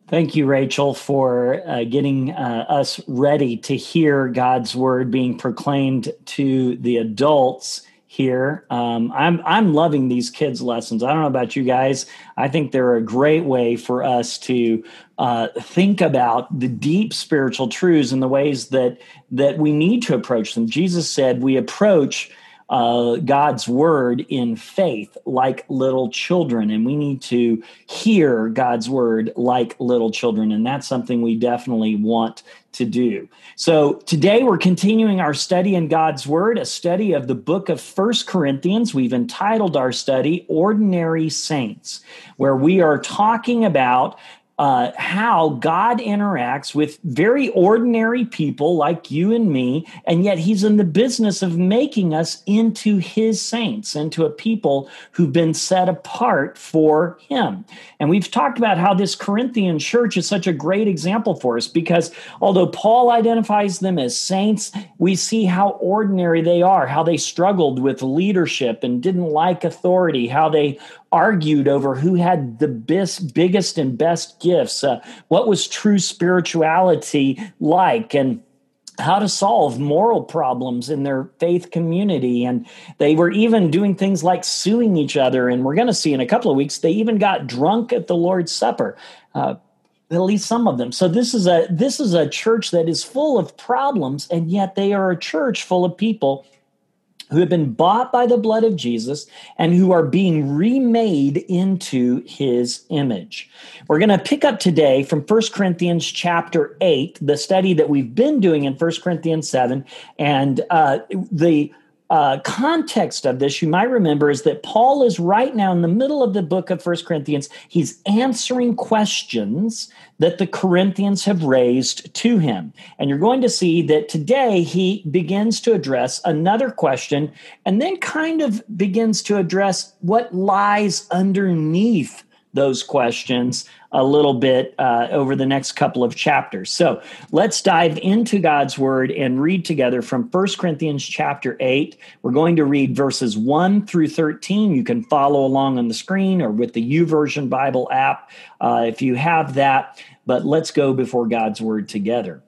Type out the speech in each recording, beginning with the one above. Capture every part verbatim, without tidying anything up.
Thank you, Rachel, for uh, getting uh, us ready to hear God's word being proclaimed to the adults here. Um, I'm I'm loving these kids' lessons. I don't know about you guys. I think they're a great way for us to uh, think about the deep spiritual truths and the ways that that we need to approach them. Jesus said we approach Uh, God's word in faith like little children, and we need to hear God's word like little children, and that's something we definitely want to do. So today we're continuing our study in God's word, a study of the book of First Corinthians. We've entitled our study Ordinary Saints, where we are talking about Uh, how God interacts with very ordinary people like you and me, and yet he's in the business of making us into his saints, into a people who've been set apart for him. And we've talked about how this Corinthian church is such a great example for us, because although Paul identifies them as saints, we see how ordinary they are, how they struggled with leadership and didn't like authority, how they argued over who had the best, biggest and best gifts, uh, what was true spirituality like, and how to solve moral problems in their faith community. And they were even doing things like suing each other. And we're going to see in a couple of weeks, they even got drunk at the Lord's Supper, uh, at least some of them. So this is a this is a church that is full of problems, and yet they are a church full of people who have been bought by the blood of Jesus and who are being remade into his image. We're going to pick up today from First Corinthians chapter eight, the study that we've been doing in First Corinthians seven. And uh, the uh, context of this, you might remember, is that Paul is right now in the middle of the book of First Corinthians. He's answering questions that the Corinthians have raised to him. And you're going to see that today he begins to address another question and then kind of begins to address what lies underneath those questions a little bit uh, over the next couple of chapters. So let's dive into God's word and read together from First Corinthians chapter eight. We're going to read verses one through thirteen. You can follow along on the screen or with the YouVersion Bible app uh, if you have that. But let's go before God's word together.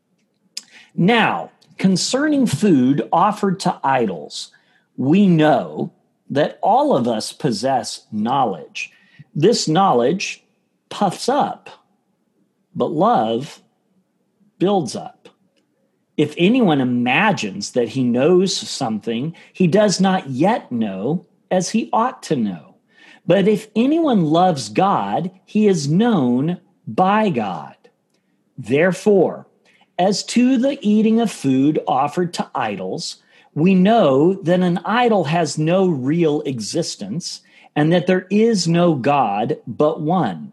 Now, concerning food offered to idols, we know that all of us possess knowledge. This knowledge puffs up, but love builds up. If anyone imagines that he knows something, he does not yet know as he ought to know. But if anyone loves God, he is known by God. Therefore, as to the eating of food offered to idols, we know that an idol has no real existence, and that there is no God but one.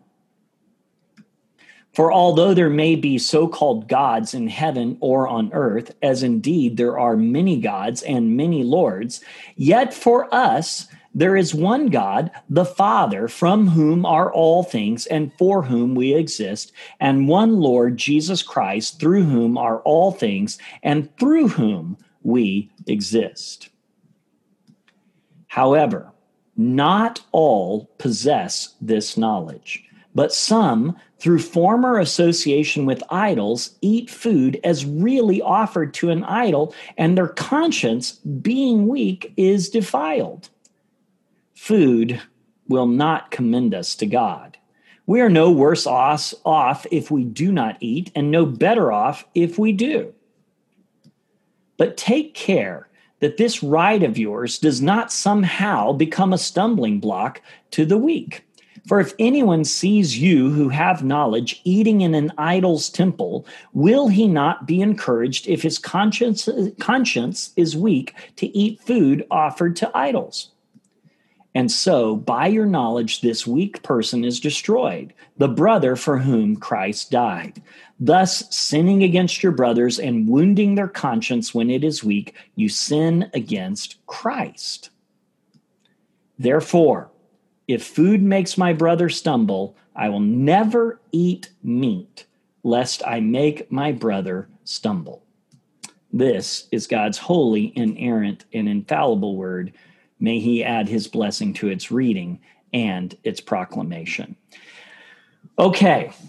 For although there may be so-called gods in heaven or on earth, as indeed there are many gods and many lords, yet for us there is one God, the Father, from whom are all things and for whom we exist, and one Lord, Jesus Christ, through whom are all things and through whom we exist. However, not all possess this knowledge, but some, through former association with idols, eat food as really offered to an idol, and their conscience, being weak, is defiled. Food will not commend us to God. We are no worse off if we do not eat, and no better off if we do. But take care that this right of yours does not somehow become a stumbling block to the weak. For if anyone sees you who have knowledge eating in an idol's temple, will he not be encouraged if his conscience, conscience is weak to eat food offered to idols? And so, by your knowledge, this weak person is destroyed, the brother for whom Christ died. Thus, sinning against your brothers and wounding their conscience when it is weak, you sin against Christ. Therefore, if food makes my brother stumble, I will never eat meat, lest I make my brother stumble. This is God's holy, inerrant, and infallible word. May he add his blessing to its reading and its proclamation. Okay,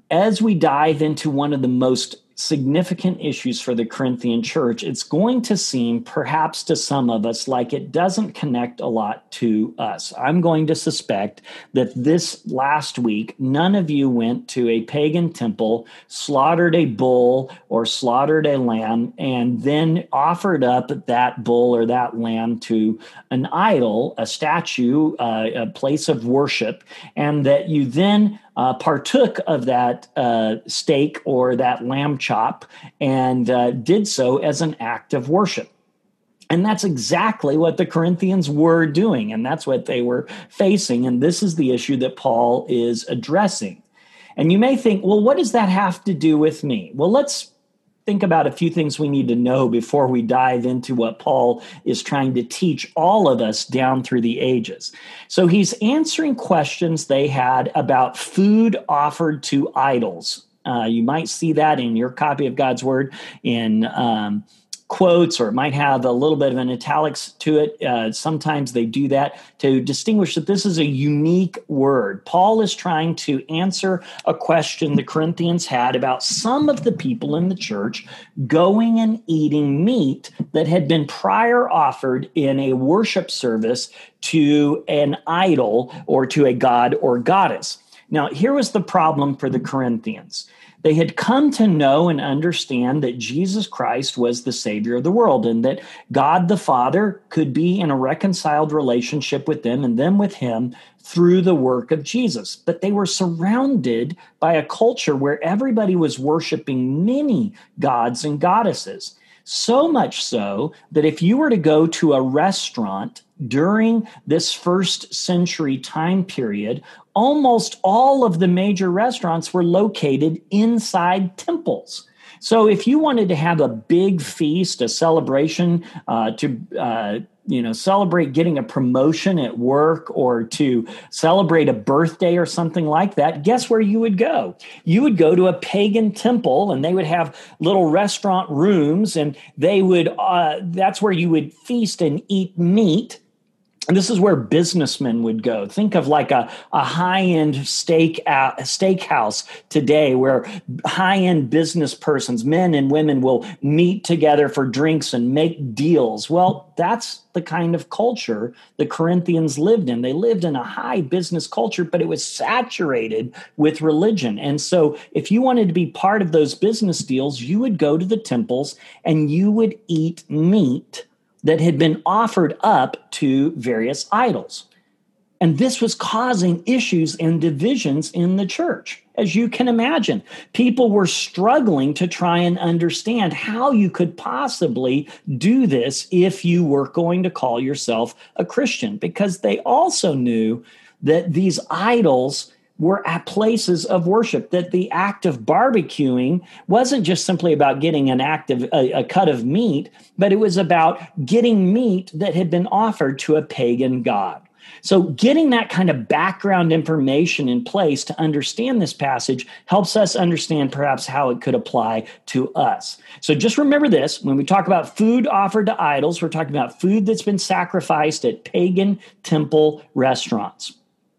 as we dive into one of the most significant issues for the Corinthian church, it's going to seem, perhaps to some of us, like it doesn't connect a lot to us. I'm going to suspect that this last week, none of you went to a pagan temple, slaughtered a bull or slaughtered a lamb, and then offered up that bull or that lamb to an idol, a statue, uh, a place of worship, and that you then Uh, partook of that uh, steak or that lamb chop and uh, did so as an act of worship. And that's exactly what the Corinthians were doing, and that's what they were facing. And this is the issue that Paul is addressing. And you may think, well, what does that have to do with me? Well, let's think about a few things we need to know before we dive into what Paul is trying to teach all of us down through the ages. So he's answering questions they had about food offered to idols. Uh, you might see that in your copy of God's Word in um, quotes, or it might have a little bit of an italics to it. Uh, sometimes they do that to distinguish that this is a unique word. Paul is trying to answer a question the Corinthians had about some of the people in the church going and eating meat that had been prior offered in a worship service to an idol or to a god or goddess. Now, here was the problem for the Corinthians. They had come to know and understand that Jesus Christ was the Savior of the world, and that God the Father could be in a reconciled relationship with them and them with him through the work of Jesus. But they were surrounded by a culture where everybody was worshiping many gods and goddesses. So much so that if you were to go to a restaurant during this first century time period, almost all of the major restaurants were located inside temples. So if you wanted to have a big feast, a celebration, uh, to uh, you know celebrate getting a promotion at work, or to celebrate a birthday or something like that, guess where you would go? You would go to a pagan temple, and they would have little restaurant rooms, and they would uh, that's where you would feast and eat meat. And this is where businessmen would go. Think of like a, a high-end steak uh, steakhouse today, where high-end business persons, men and women, will meet together for drinks and make deals. Well, that's the kind of culture the Corinthians lived in. They lived in a high business culture, but it was saturated with religion. And so if you wanted to be part of those business deals, you would go to the temples and you would eat meat that had been offered up to various idols. And this was causing issues and divisions in the church. As you can imagine, people were struggling to try and understand how you could possibly do this if you were going to call yourself a Christian, because they also knew that these idols were at places of worship, that the act of barbecuing wasn't just simply about getting an act of a, a cut of meat, but it was about getting meat that had been offered to a pagan god. So getting that kind of background information in place to understand this passage helps us understand perhaps how it could apply to us. So just remember this: when we talk about food offered to idols, we're talking about food that's been sacrificed at pagan temple restaurants.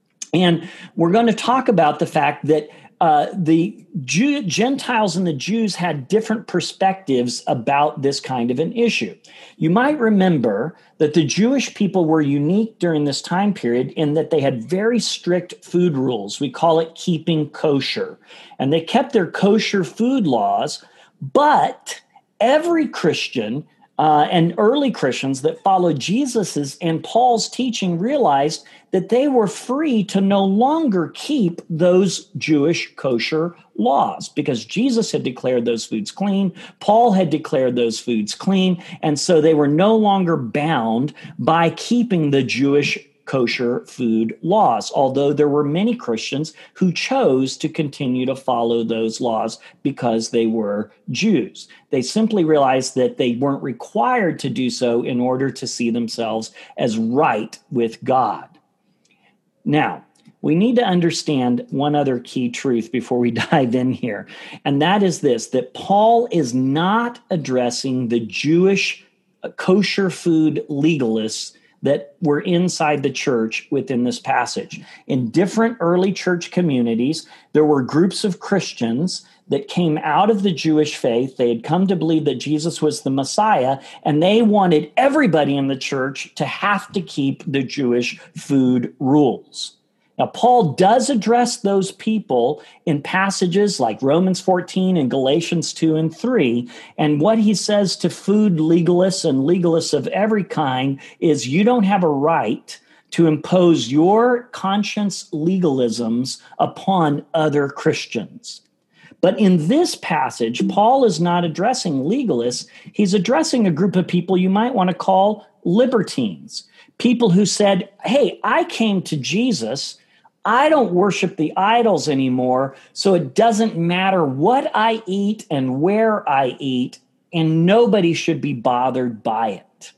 And we're going to talk about the fact that uh, the Jew, Gentiles and the Jews had different perspectives about this kind of an issue. You might remember that the Jewish people were unique during this time period in that they had very strict food rules. We call it keeping kosher. And they kept their kosher food laws, but every Christian Uh, and early Christians that followed Jesus's and Paul's teaching realized that they were free to no longer keep those Jewish kosher laws, because Jesus had declared those foods clean. Paul had declared those foods clean. And so they were no longer bound by keeping the Jewish kosher food laws, although there were many Christians who chose to continue to follow those laws because they were Jews. They simply realized that they weren't required to do so in order to see themselves as right with God. Now, we need to understand one other key truth before we dive in here, and that is this: that Paul is not addressing the Jewish kosher food legalists that were inside the church within this passage. In different early church communities, there were groups of Christians that came out of the Jewish faith. They had come to believe that Jesus was the Messiah, and they wanted everybody in the church to have to keep the Jewish food rules. Now, Paul does address those people in passages like Romans fourteen and Galatians two and three. And what he says to food legalists and legalists of every kind is you don't have a right to impose your conscience legalisms upon other Christians. But in this passage, Paul is not addressing legalists. He's addressing a group of people you might want to call libertines, people who said, hey, I came to Jesus. I don't worship the idols anymore, so it doesn't matter what I eat and where I eat, and nobody should be bothered by it.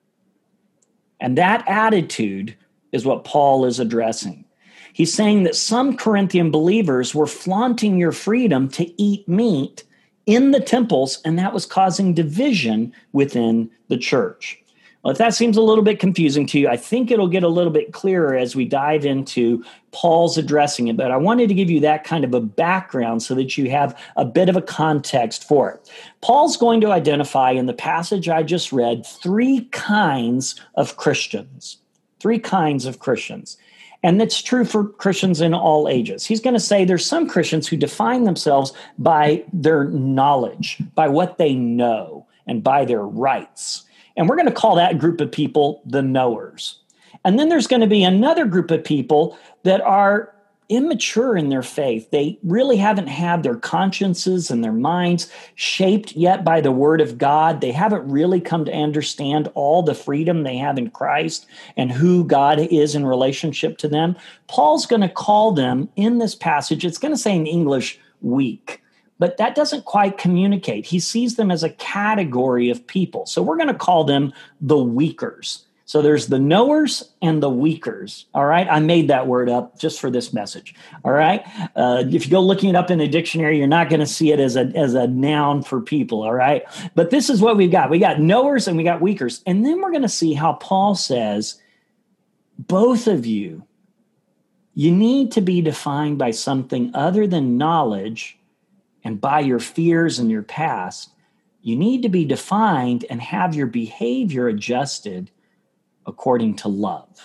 And that attitude is what Paul is addressing. He's saying that some Corinthian believers were flaunting your freedom to eat meat in the temples, and that was causing division within the church. Well, if that seems a little bit confusing to you, I think it'll get a little bit clearer as we dive into Paul's addressing it. But I wanted to give you that kind of a background so that you have a bit of a context for it. Paul's going to identify in the passage I just read three kinds of Christians, three kinds of Christians. And that's true for Christians in all ages. He's going to say there's some Christians who define themselves by their knowledge, by what they know, and by their rights. And we're going to call that group of people the knowers. And then there's going to be another group of people that are immature in their faith. They really haven't had their consciences and their minds shaped yet by the word of God. They haven't really come to understand all the freedom they have in Christ and who God is in relationship to them. Paul's going to call them in this passage, it's going to say in English, weak. But that doesn't quite communicate. He sees them as a category of people. So we're going to call them the weakers. So there's the knowers and the weakers. All right. I made that word up just for this message. All right. Uh, if you go looking it up in a dictionary, you're not going to see it as a, as a noun for people. All right. But this is what we've got. We got knowers and we got weakers. And then we're going to see how Paul says, both of you, you need to be defined by something other than knowledge and by your fears and your past. You need to be defined and have your behavior adjusted according to love.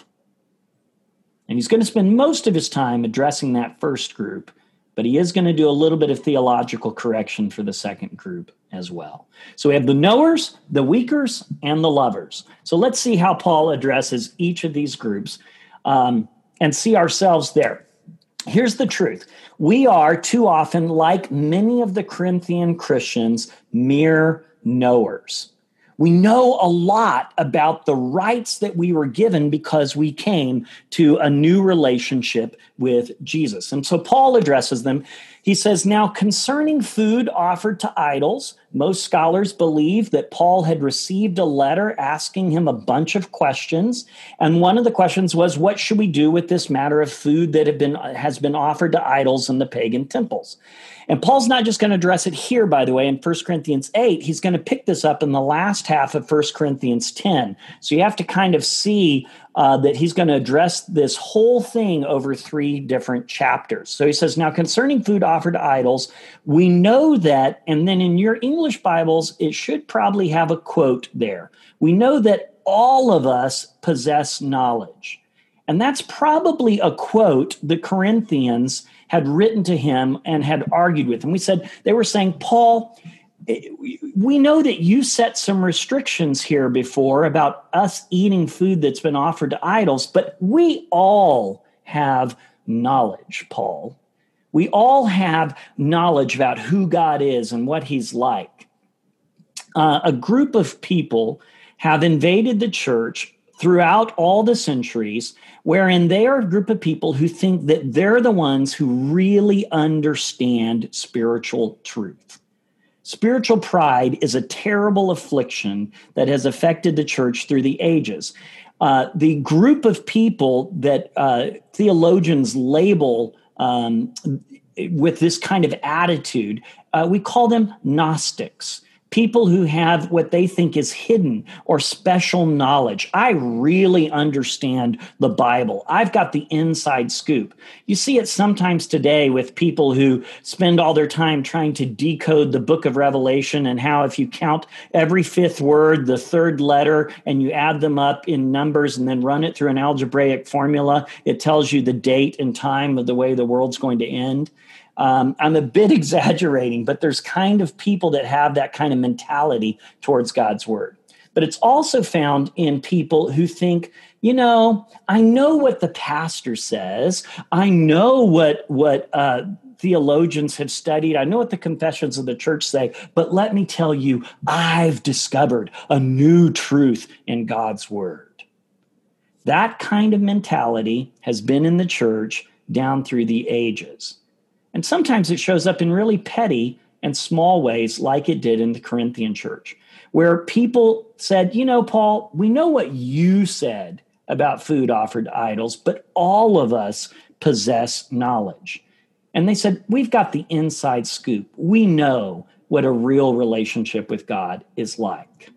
And he's going to spend most of his time addressing that first group, but he is going to do a little bit of theological correction for the second group as well. So we have the knowers, the weakers, and the lovers. So let's see how Paul addresses each of these groups um, and see ourselves there. Here's the truth. We are too often, like many of the Corinthian Christians, mere knowers. We know a lot about the rights that we were given because we came to a new relationship with Jesus. And so Paul addresses them. He says, now concerning food offered to idols, most scholars believe that Paul had received a letter asking him a bunch of questions. And one of the questions was, what should we do with this matter of food that have been, has been offered to idols in the pagan temples? And Paul's not just going to address it here, by the way, in First Corinthians eight. He's going to pick this up in the last half of First Corinthians ten. So you have to kind of see uh, that he's going to address this whole thing over three different chapters. So he says, now concerning food offered to idols, we know that, and then in your English Bibles, it should probably have a quote there. We know that all of us possess knowledge. And that's probably a quote the Corinthians had written to him and had argued with him. We said, they were saying, Paul, we know that you set some restrictions here before about us eating food that's been offered to idols, but we all have knowledge, Paul. We all have knowledge about who God is and what he's like. Uh, a group of people have invaded the church throughout all the centuries, wherein they are a group of people who think that they're the ones who really understand spiritual truth. Spiritual pride is a terrible affliction that has affected the church through the ages. Uh, the group of people that uh, theologians label um, with this kind of attitude, uh, we call them Gnostics. People who have what they think is hidden or special knowledge. I really understand the Bible. I've got the inside scoop. You see it sometimes today with people who spend all their time trying to decode the book of Revelation, and how if you count every fifth word, the third letter, and you add them up in numbers and then run it through an algebraic formula, it tells you the date and time of the way the world's going to end. Um, I'm a bit exaggerating, but there's kind of people that have that kind of mentality towards God's word. But it's also found in people who think, you know, I know what the pastor says. I know what, what uh, theologians have studied. I know what the confessions of the church say. But let me tell you, I've discovered a new truth in God's word. That kind of mentality has been in the church down through the ages. And sometimes it shows up in really petty and small ways, like it did in the Corinthian church, where people said, you know, Paul, we know what you said about food offered to idols, but all of us possess knowledge. And they said, we've got the inside scoop. We know what a real relationship with God is like.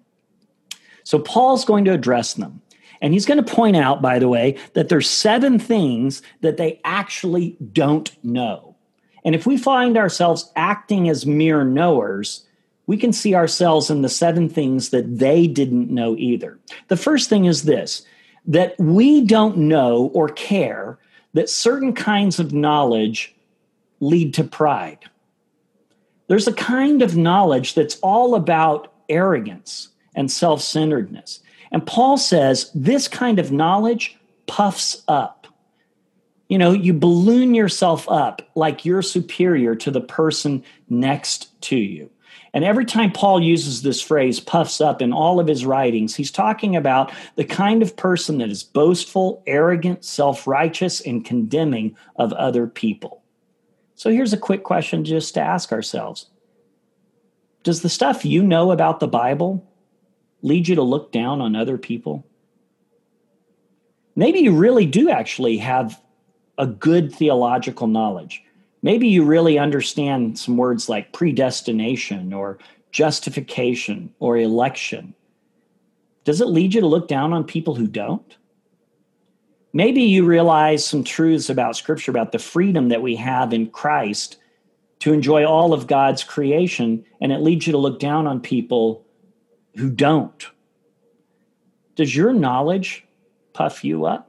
So Paul's going to address them. And he's going to point out, by the way, that there's seven things that they actually don't know. And if we find ourselves acting as mere knowers, we can see ourselves in the seven things that they didn't know either. The first thing is this, that we don't know or care that certain kinds of knowledge lead to pride. There's a kind of knowledge that's all about arrogance and self-centeredness. And Paul says this kind of knowledge puffs up. You know, you balloon yourself up like you're superior to the person next to you. And every time Paul uses this phrase, puffs up, in all of his writings, he's talking about the kind of person that is boastful, arrogant, self-righteous, and condemning of other people. So here's a quick question just to ask ourselves. Does the stuff you know about the Bible lead you to look down on other people? Maybe you really do actually have a good theological knowledge. Maybe you really understand some words like predestination or justification or election. Does it lead you to look down on people who don't? Maybe you realize some truths about Scripture, about the freedom that we have in Christ to enjoy all of God's creation, and it leads you to look down on people who don't. Does your knowledge puff you up?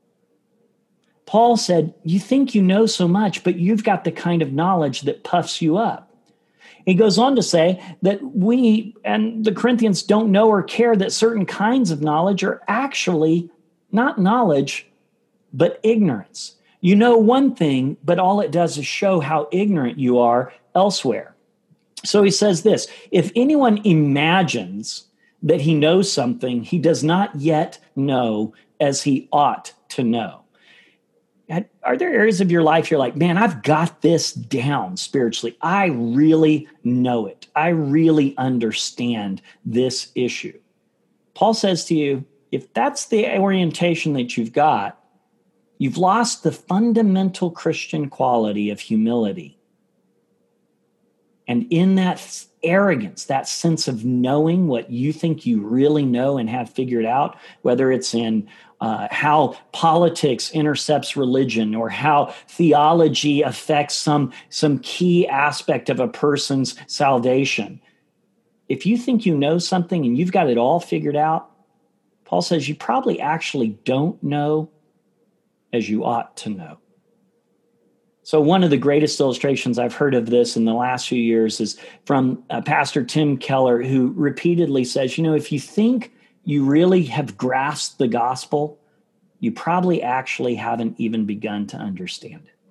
Paul said, you think you know so much, but you've got the kind of knowledge that puffs you up. He goes on to say that we and the Corinthians don't know or care that certain kinds of knowledge are actually not knowledge, but ignorance. You know one thing, but all it does is show how ignorant you are elsewhere. So he says this, if anyone imagines that he knows something, he does not yet know as he ought to know. Are there areas of your life you're like, man, I've got this down spiritually. I really know it. I really understand this issue. Paul says to you, if that's the orientation that you've got, you've lost the fundamental Christian quality of humility. And in that arrogance, that sense of knowing what you think you really know and have figured out, whether it's in uh, how politics intercepts religion or how theology affects some, some key aspect of a person's salvation. If you think you know something and you've got it all figured out, Paul says you probably actually don't know as you ought to know. So one of the greatest illustrations I've heard of this in the last few years is from uh, Pastor Tim Keller, who repeatedly says, you know, if you think you really have grasped the gospel, you probably actually haven't even begun to understand it.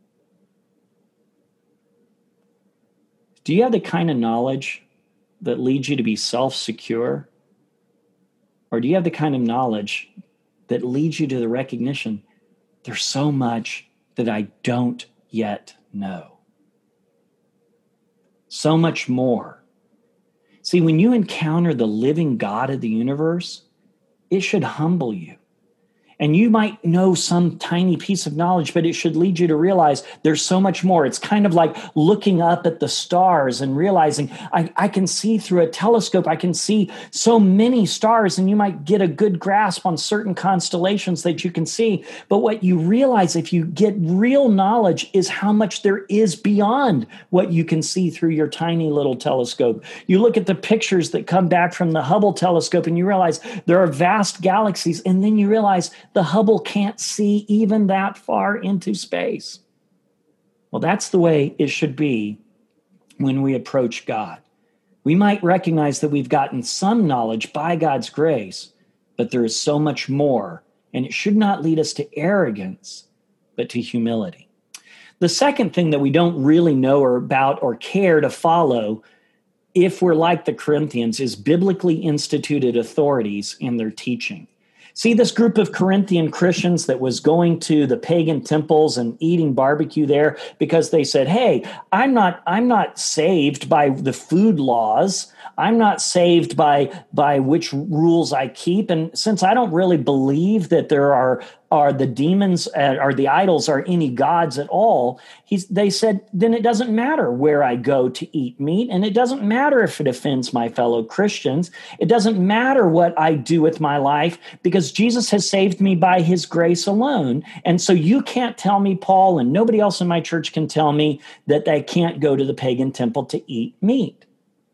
Do you have the kind of knowledge that leads you to be self-secure? Or do you have the kind of knowledge that leads you to the recognition, there's so much that I don't yet know? So much more. See, when you encounter the living God of the universe, it should humble you. And you might know some tiny piece of knowledge, but it should lead you to realize there's so much more. It's kind of like looking up at the stars and realizing I, I can see through a telescope. I can see so many stars, and you might get a good grasp on certain constellations that you can see. But what you realize if you get real knowledge is how much there is beyond what you can see through your tiny little telescope. You look at the pictures that come back from the Hubble telescope and you realize there are vast galaxies, and then you realize the Hubble can't see even that far into space. Well, that's the way it should be when we approach God. We might recognize that we've gotten some knowledge by God's grace, but there is so much more, and it should not lead us to arrogance, but to humility. The second thing that we don't really know or about or care to follow, if we're like the Corinthians, is biblically instituted authorities in their teaching. See, this group of Corinthian Christians that was going to the pagan temples and eating barbecue there because they said, hey, I'm not, I'm not saved by the food laws. I'm not saved by, by which rules I keep. And since I don't really believe that there are, are the demons uh, or the idols are any gods at all, he's, they said, then it doesn't matter where I go to eat meat. And it doesn't matter if it offends my fellow Christians. It doesn't matter what I do with my life because Jesus has saved me by his grace alone. And so you can't tell me, Paul, and nobody else in my church can tell me that I can't go to the pagan temple to eat meat.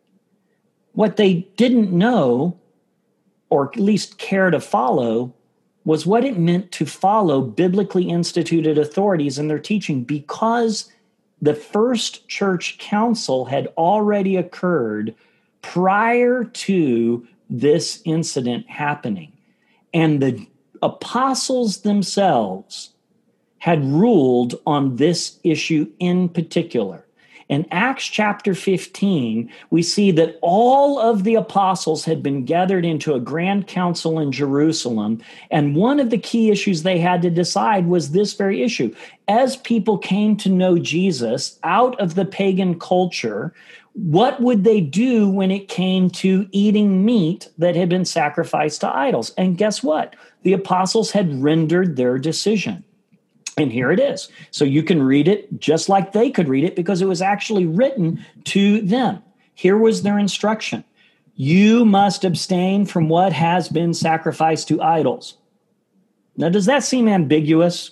What they didn't know, or at least care to follow, was what it meant to follow biblically instituted authorities in their teaching, because the first church council had already occurred prior to this incident happening. And the apostles themselves had ruled on this issue in particular. In Acts chapter fifteen, we see that all of the apostles had been gathered into a grand council in Jerusalem, and one of the key issues they had to decide was this very issue. As people came to know Jesus out of the pagan culture, what would they do when it came to eating meat that had been sacrificed to idols? And guess what? The apostles had rendered their decision. And here it is. So you can read it just like they could read it because it was actually written to them. Here was their instruction. You must abstain from what has been sacrificed to idols. Now, does that seem ambiguous?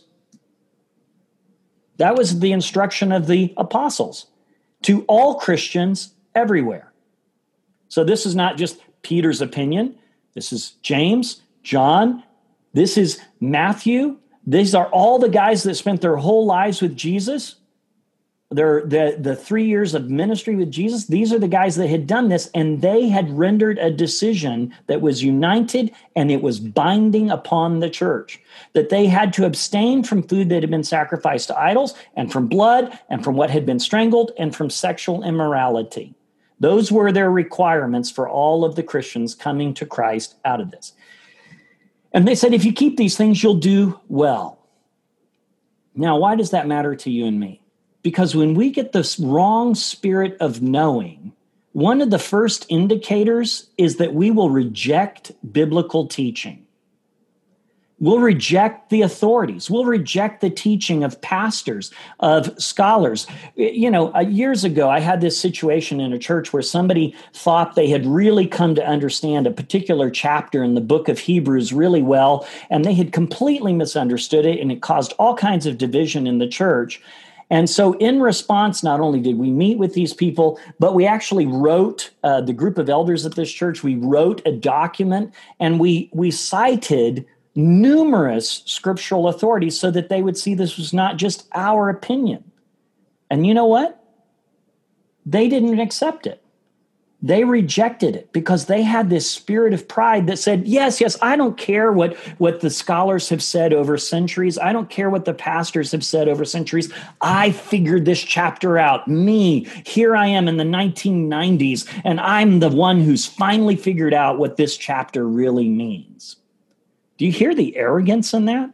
That was the instruction of the apostles to all Christians everywhere. So this is not just Peter's opinion. This is James, John. This is Matthew. These are all the guys that spent their whole lives with Jesus. They're the, the three years of ministry with Jesus. These are the guys that had done this, and they had rendered a decision that was united and it was binding upon the church, that they had to abstain from food that had been sacrificed to idols and from blood and from what had been strangled and from sexual immorality. Those were their requirements for all of the Christians coming to Christ out of this. And they said, if you keep these things, you'll do well. Now, why does that matter to you and me? Because when we get this wrong spirit of knowing, one of the first indicators is that we will reject biblical teaching. We'll reject the authorities. We'll reject the teaching of pastors, of scholars. You know, uh, years ago, I had this situation in a church where somebody thought they had really come to understand a particular chapter in the book of Hebrews really well, and they had completely misunderstood it, and it caused all kinds of division in the church. And so in response, not only did we meet with these people, but we actually wrote, uh, the group of elders at this church, we wrote a document, and we we cited numerous scriptural authorities so that they would see this was not just our opinion. And you know what? They didn't accept it. They rejected it because they had this spirit of pride that said, yes, yes, I don't care what, what the scholars have said over centuries. I don't care what the pastors have said over centuries. I figured this chapter out. Me, here I am in the nineteen nineties, and I'm the one who's finally figured out what this chapter really means. Do you hear the arrogance in that?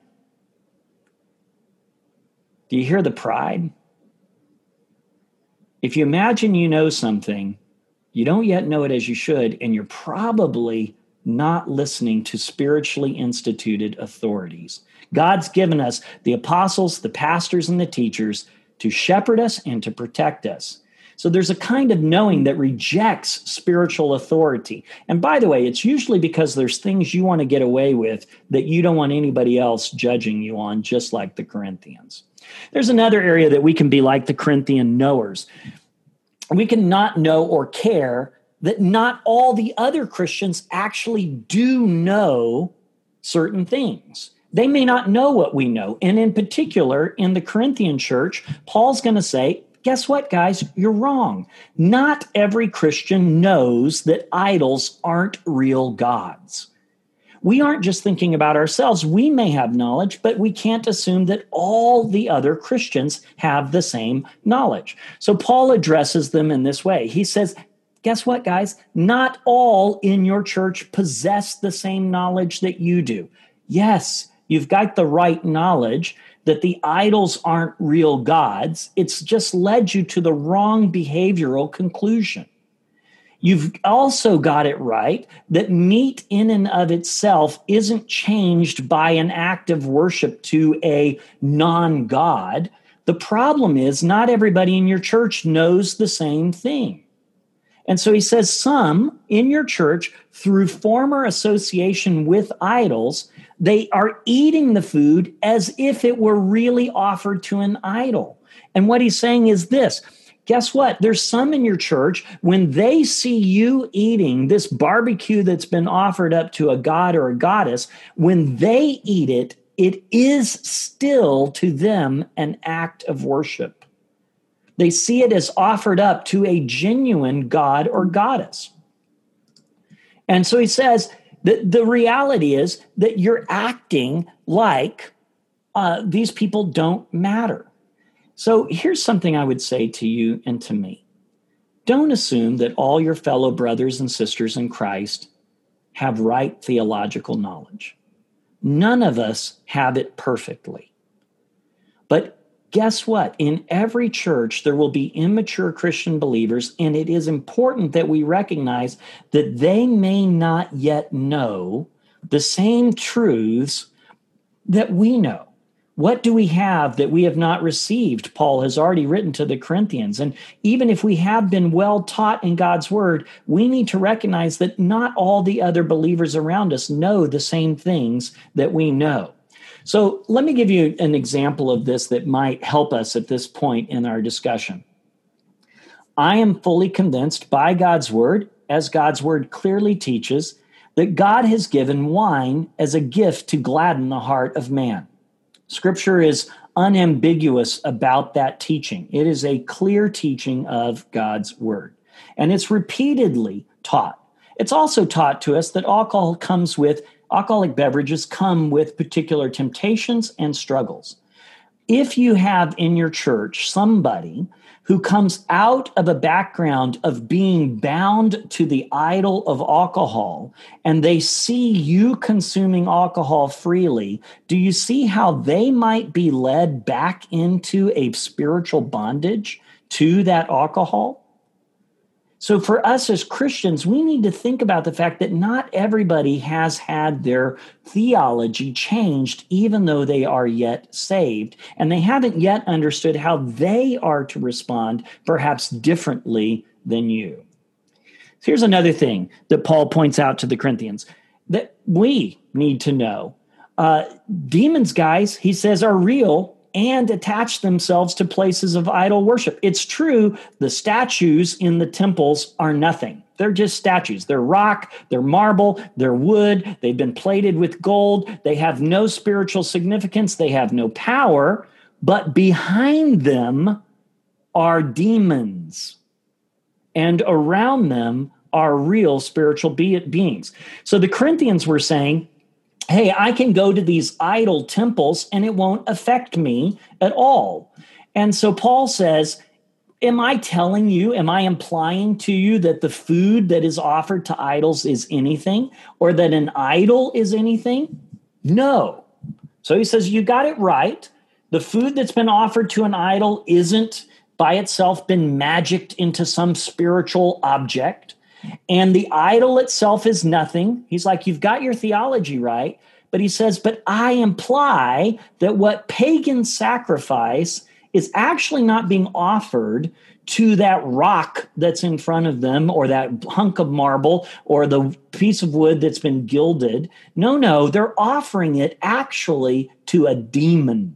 Do you hear the pride? If you imagine you know something, you don't yet know it as you should, and you're probably not listening to spiritually instituted authorities. God's given us the apostles, the pastors, and the teachers to shepherd us and to protect us. So there's a kind of knowing that rejects spiritual authority. And by the way, it's usually because there's things you want to get away with that you don't want anybody else judging you on, just like the Corinthians. There's another area that we can be like the Corinthian knowers. We can not know or care that not all the other Christians actually do know certain things. They may not know what we know. And in particular, in the Corinthian church, Paul's going to say, guess what, guys? You're wrong. Not every Christian knows that idols aren't real gods. We aren't just thinking about ourselves. We may have knowledge, but we can't assume that all the other Christians have the same knowledge. So Paul addresses them in this way. He says, guess what, guys? Not all in your church possess the same knowledge that you do. Yes, you've got the right knowledge that the idols aren't real gods. It's just led you to the wrong behavioral conclusion. You've also got it right that meat in and of itself isn't changed by an act of worship to a non-God. The problem is not everybody in your church knows the same thing. And so he says some in your church, through former association with idols, they are eating the food as if it were really offered to an idol. And what he's saying is this. Guess what? There's some in your church, when they see you eating this barbecue that's been offered up to a god or a goddess, when they eat it, it is still to them an act of worship. They see it as offered up to a genuine god or goddess. And so he says that the reality is that you're acting like uh, these people don't matter. So here's something I would say to you and to me. Don't assume that all your fellow brothers and sisters in Christ have right theological knowledge. None of us have it perfectly. But guess what? In every church, there will be immature Christian believers, and it is important that we recognize that they may not yet know the same truths that we know. What do we have that we have not received? Paul has already written to the Corinthians. And even if we have been well taught in God's word, we need to recognize that not all the other believers around us know the same things that we know. So let me give you an example of this that might help us at this point in our discussion. I am fully convinced by God's word, as God's word clearly teaches, that God has given wine as a gift to gladden the heart of man. Scripture is unambiguous about that teaching. It is a clear teaching of God's word, and it's repeatedly taught. It's also taught to us that alcohol comes with, alcoholic beverages come with particular temptations and struggles. If you have in your church somebody who comes out of a background of being bound to the idol of alcohol, and they see you consuming alcohol freely, do you see how they might be led back into a spiritual bondage to that alcohol? So for us as Christians, we need to think about the fact that not everybody has had their theology changed, even though they are yet saved, and they haven't yet understood how they are to respond perhaps differently than you. So here's another thing that Paul points out to the Corinthians that we need to know. Uh, demons, guys, he says, are real and attach themselves to places of idol worship. It's true, the statues in the temples are nothing. They're just statues. They're rock, they're marble, they're wood, they've been plated with gold, they have no spiritual significance, they have no power, but behind them are demons, and around them are real spiritual be- beings. So the Corinthians were saying, hey, I can go to these idol temples and it won't affect me at all. And so Paul says, am I telling you, am I implying to you that the food that is offered to idols is anything, or that an idol is anything? No. So he says, you got it right. The food that's been offered to an idol isn't by itself been magicked into some spiritual object. And the idol itself is nothing. He's like, you've got your theology right. But he says, but I imply that what pagan sacrifice is actually not being offered to that rock that's in front of them, or that hunk of marble, or the piece of wood that's been gilded. No, no, they're offering it actually to a demon.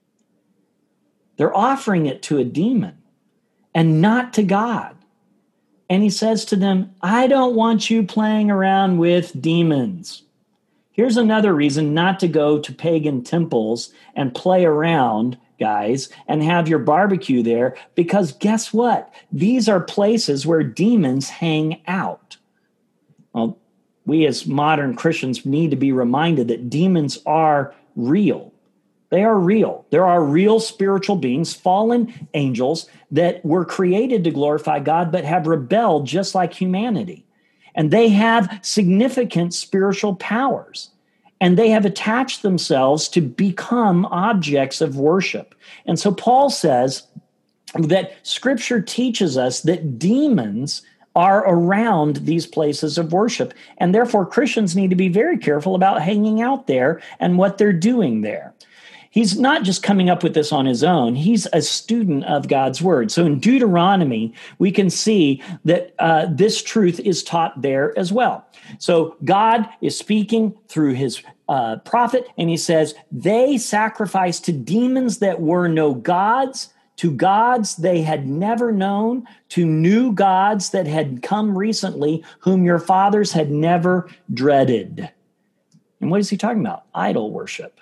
They're offering it to a demon and not to God. And he says to them, I don't want you playing around with demons. Here's another reason not to go to pagan temples and play around, guys, and have your barbecue there, because guess what? These are places where demons hang out. Well, we as modern Christians need to be reminded that demons are real. They are real. There are real spiritual beings, fallen angels that were created to glorify God, but have rebelled just like humanity. And they have significant spiritual powers. And they have attached themselves to become objects of worship. And so Paul says that Scripture teaches us that demons are around these places of worship. And therefore, Christians need to be very careful about hanging out there and what they're doing there. He's not just coming up with this on his own. He's a student of God's word. So in Deuteronomy, we can see that uh, this truth is taught there as well. So God is speaking through his uh, prophet, and he says, they sacrificed to demons that were no gods, to gods they had never known, to new gods that had come recently, whom your fathers had never dreaded. And what is he talking about? Idol worship.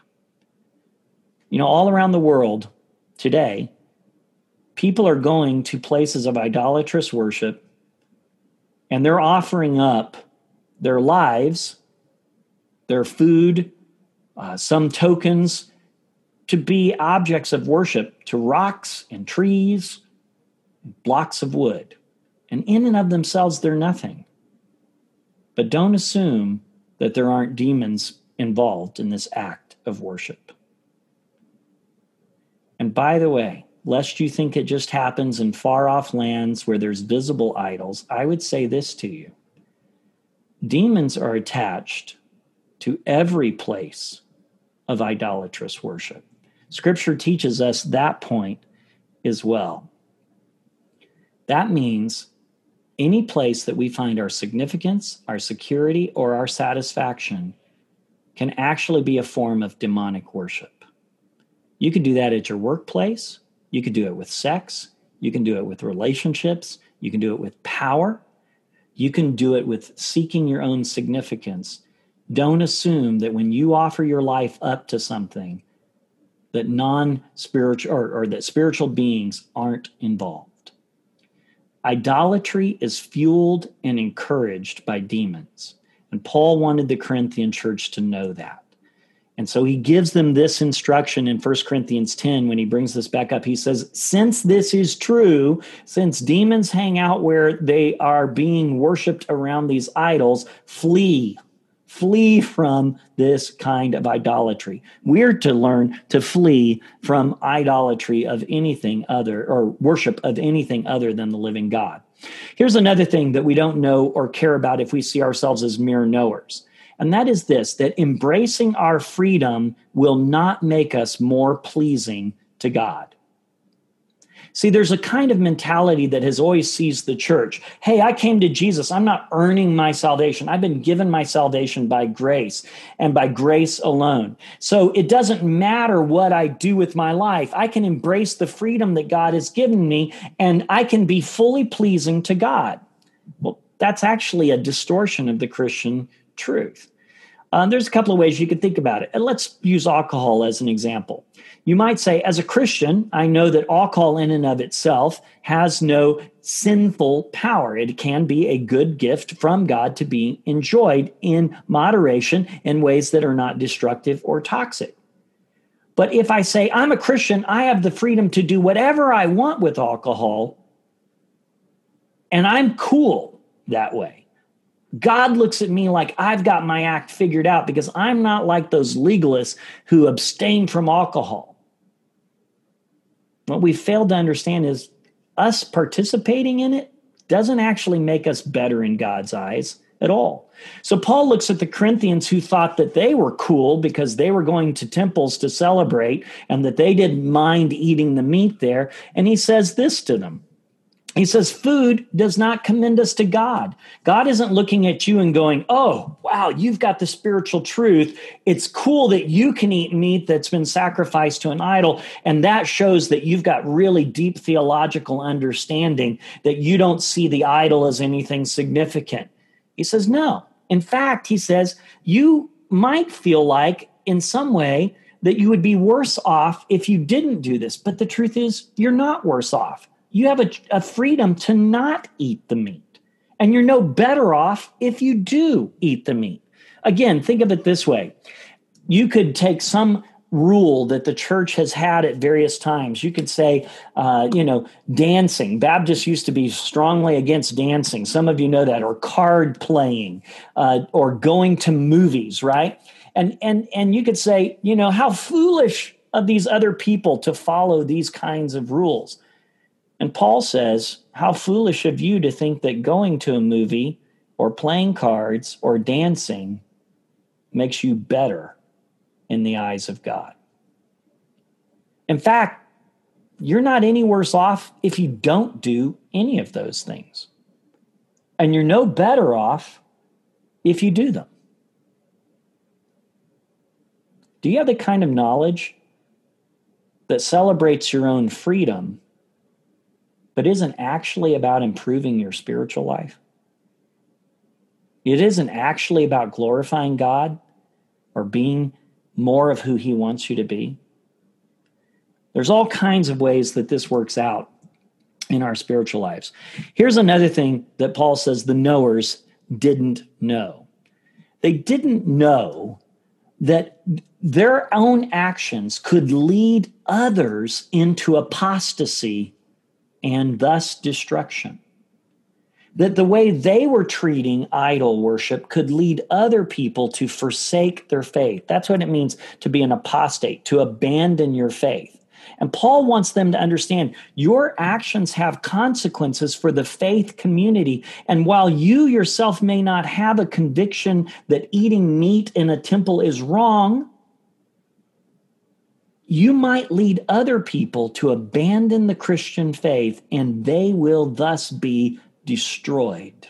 You know, all around the world today, people are going to places of idolatrous worship, and they're offering up their lives, their food, uh, some tokens to be objects of worship to rocks and trees, and blocks of wood. And in and of themselves, they're nothing. But don't assume that there aren't demons involved in this act of worship. And by the way, lest you think it just happens in far-off lands where there's visible idols, I would say this to you. Demons are attached to every place of idolatrous worship. Scripture teaches us that point as well. That means any place that we find our significance, our security, or our satisfaction can actually be a form of demonic worship. You could do that at your workplace. You could do it with sex. You can do it with relationships. You can do it with power. You can do it with seeking your own significance. Don't assume that when you offer your life up to something, that non-spiritual or, or that spiritual beings aren't involved. Idolatry is fueled and encouraged by demons. And Paul wanted the Corinthian church to know that. And so he gives them this instruction in First Corinthians ten when he brings this back up. He says, since this is true, since demons hang out where they are being worshiped around these idols, flee. Flee from this kind of idolatry. We're to learn to flee from idolatry of anything other, or worship of anything other than the living God. Here's another thing that we don't know or care about if we see ourselves as mere knowers. And that is this, that embracing our freedom will not make us more pleasing to God. See, there's a kind of mentality that has always seized the church. Hey, I came to Jesus. I'm not earning my salvation. I've been given my salvation by grace and by grace alone. So it doesn't matter what I do with my life. I can embrace the freedom that God has given me, and I can be fully pleasing to God. Well, that's actually a distortion of the Christian truth. Um, there's a couple of ways you could think about it. And let's use alcohol as an example. You might say, as a Christian, I know that alcohol in and of itself has no sinful power. It can be a good gift from God to be enjoyed in moderation in ways that are not destructive or toxic. But if I say, I'm a Christian, I have the freedom to do whatever I want with alcohol, and I'm cool that way. God looks at me like I've got my act figured out because I'm not like those legalists who abstain from alcohol. What we failed to understand is us participating in it doesn't actually make us better in God's eyes at all. So Paul looks at the Corinthians who thought that they were cool because they were going to temples to celebrate and that they didn't mind eating the meat there. And he says this to them. He says, food does not commend us to God. God isn't looking at you and going, oh, wow, you've got the spiritual truth. It's cool that you can eat meat that's been sacrificed to an idol. And that shows that you've got really deep theological understanding, that you don't see the idol as anything significant. He says, no. In fact, he says, you might feel like in some way that you would be worse off if you didn't do this. But the truth is, you're not worse off. You have a, a freedom to not eat the meat. And you're no better off if you do eat the meat. Again, think of it this way. You could take some rule that the church has had at various times. You could say, uh, you know, dancing. Baptists used to be strongly against dancing. Some of you know that. Or card playing, uh, or going to movies, right? And, and, and you could say, you know, how foolish of these other people to follow these kinds of rules. And Paul says, how foolish of you to think that going to a movie or playing cards or dancing makes you better in the eyes of God. In fact, you're not any worse off if you don't do any of those things. And you're no better off if you do them. Do you have the kind of knowledge that celebrates your own freedom but isn't actually about improving your spiritual life? It isn't actually about glorifying God or being more of who he wants you to be. There's all kinds of ways that this works out in our spiritual lives. Here's another thing that Paul says the knowers didn't know. They didn't know that their own actions could lead others into apostasy and thus destruction. That the way they were treating idol worship could lead other people to forsake their faith. That's what it means to be an apostate, to abandon your faith. And Paul wants them to understand your actions have consequences for the faith community. And while you yourself may not have a conviction that eating meat in a temple is wrong, you might lead other people to abandon the Christian faith, and they will thus be destroyed.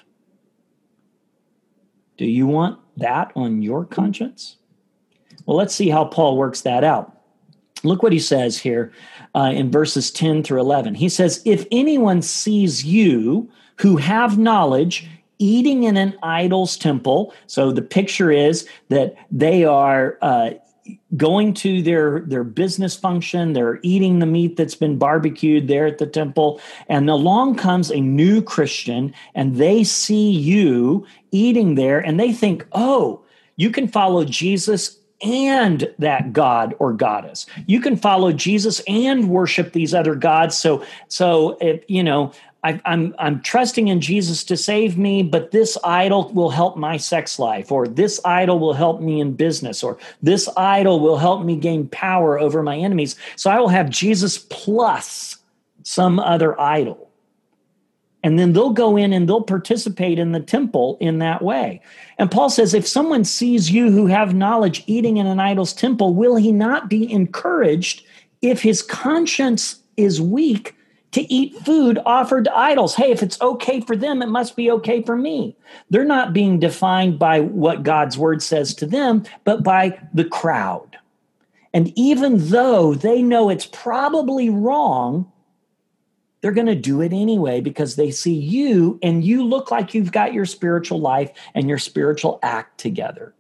Do you want that on your conscience? Well, let's see how Paul works that out. Look what he says here uh, in verses ten through eleven. He says, if anyone sees you who have knowledge eating in an idol's temple, so the picture is that they are uh, going to their, their business function, they're eating the meat that's been barbecued there at the temple, and along comes a new Christian, and they see you eating there, and they think, oh, you can follow Jesus and that god or goddess. You can follow Jesus and worship these other gods. So, so if, you know, I, I'm I'm trusting in Jesus to save me, but this idol will help my sex life, or this idol will help me in business, or this idol will help me gain power over my enemies. So I will have Jesus plus some other idol. And then they'll go in and they'll participate in the temple in that way. And Paul says, if someone sees you who have knowledge eating in an idol's temple, will he not be encouraged if his conscience is weak to eat food offered to idols? Hey, if it's okay for them, it must be okay for me. They're not being defined by what God's word says to them, but by the crowd. And even though they know it's probably wrong, they're going to do it anyway because they see you and you look like you've got your spiritual life and your spiritual act together.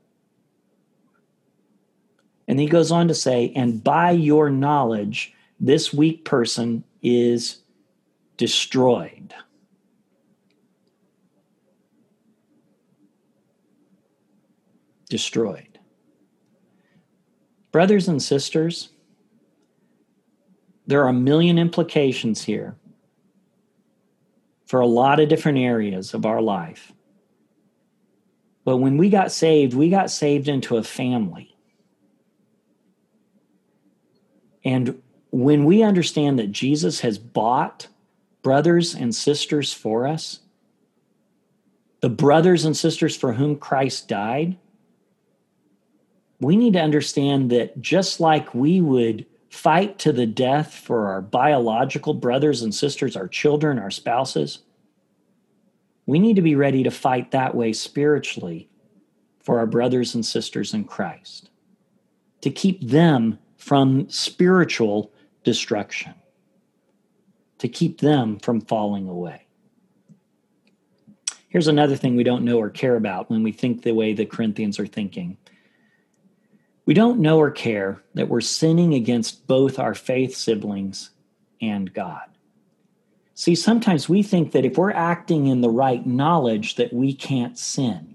And he goes on to say, and by your knowledge, this weak person is destroyed. Destroyed. Brothers and sisters, there are a million implications here for a lot of different areas of our life. But when we got saved, we got saved into a family. And when we understand that Jesus has bought brothers and sisters for us, the brothers and sisters for whom Christ died, we need to understand that just like we would fight to the death for our biological brothers and sisters, our children, our spouses, we need to be ready to fight that way spiritually for our brothers and sisters in Christ, to keep them from spiritual destruction, to keep them from falling away. Here's another thing we don't know or care about when we think the way the Corinthians are thinking. We don't know or care that we're sinning against both our faith siblings and God. See, sometimes we think that if we're acting in the right knowledge that we can't sin.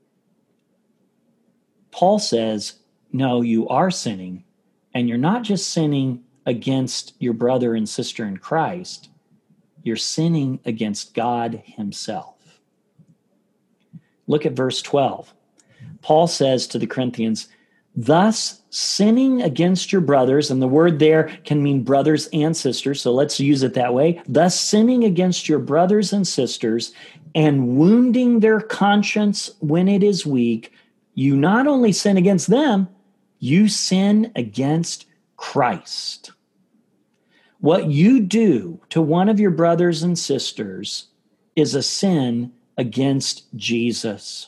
Paul says, no, you are sinning, and you're not just sinning against your brother and sister in Christ, you're sinning against God himself. Look at verse twelve. Paul says to the Corinthians, thus sinning against your brothers, and the word there can mean brothers and sisters, so let's use it that way. Thus sinning against your brothers and sisters and wounding their conscience when it is weak, you not only sin against them, you sin against Christ. What you do to one of your brothers and sisters is a sin against Jesus.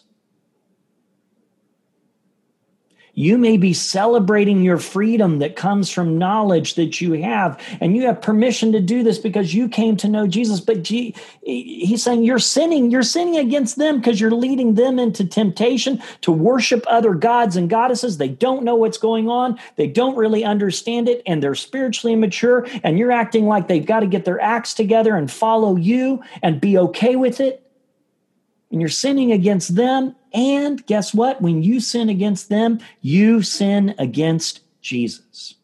You may be celebrating your freedom that comes from knowledge that you have, and you have permission to do this because you came to know Jesus. But G- he's saying you're sinning. You're sinning against them because you're leading them into temptation to worship other gods and goddesses. They don't know what's going on. They don't really understand it, and they're spiritually immature, and you're acting like they've got to get their acts together and follow you and be okay with it. And you're sinning against them. And guess what? When you sin against them, you sin against Jesus.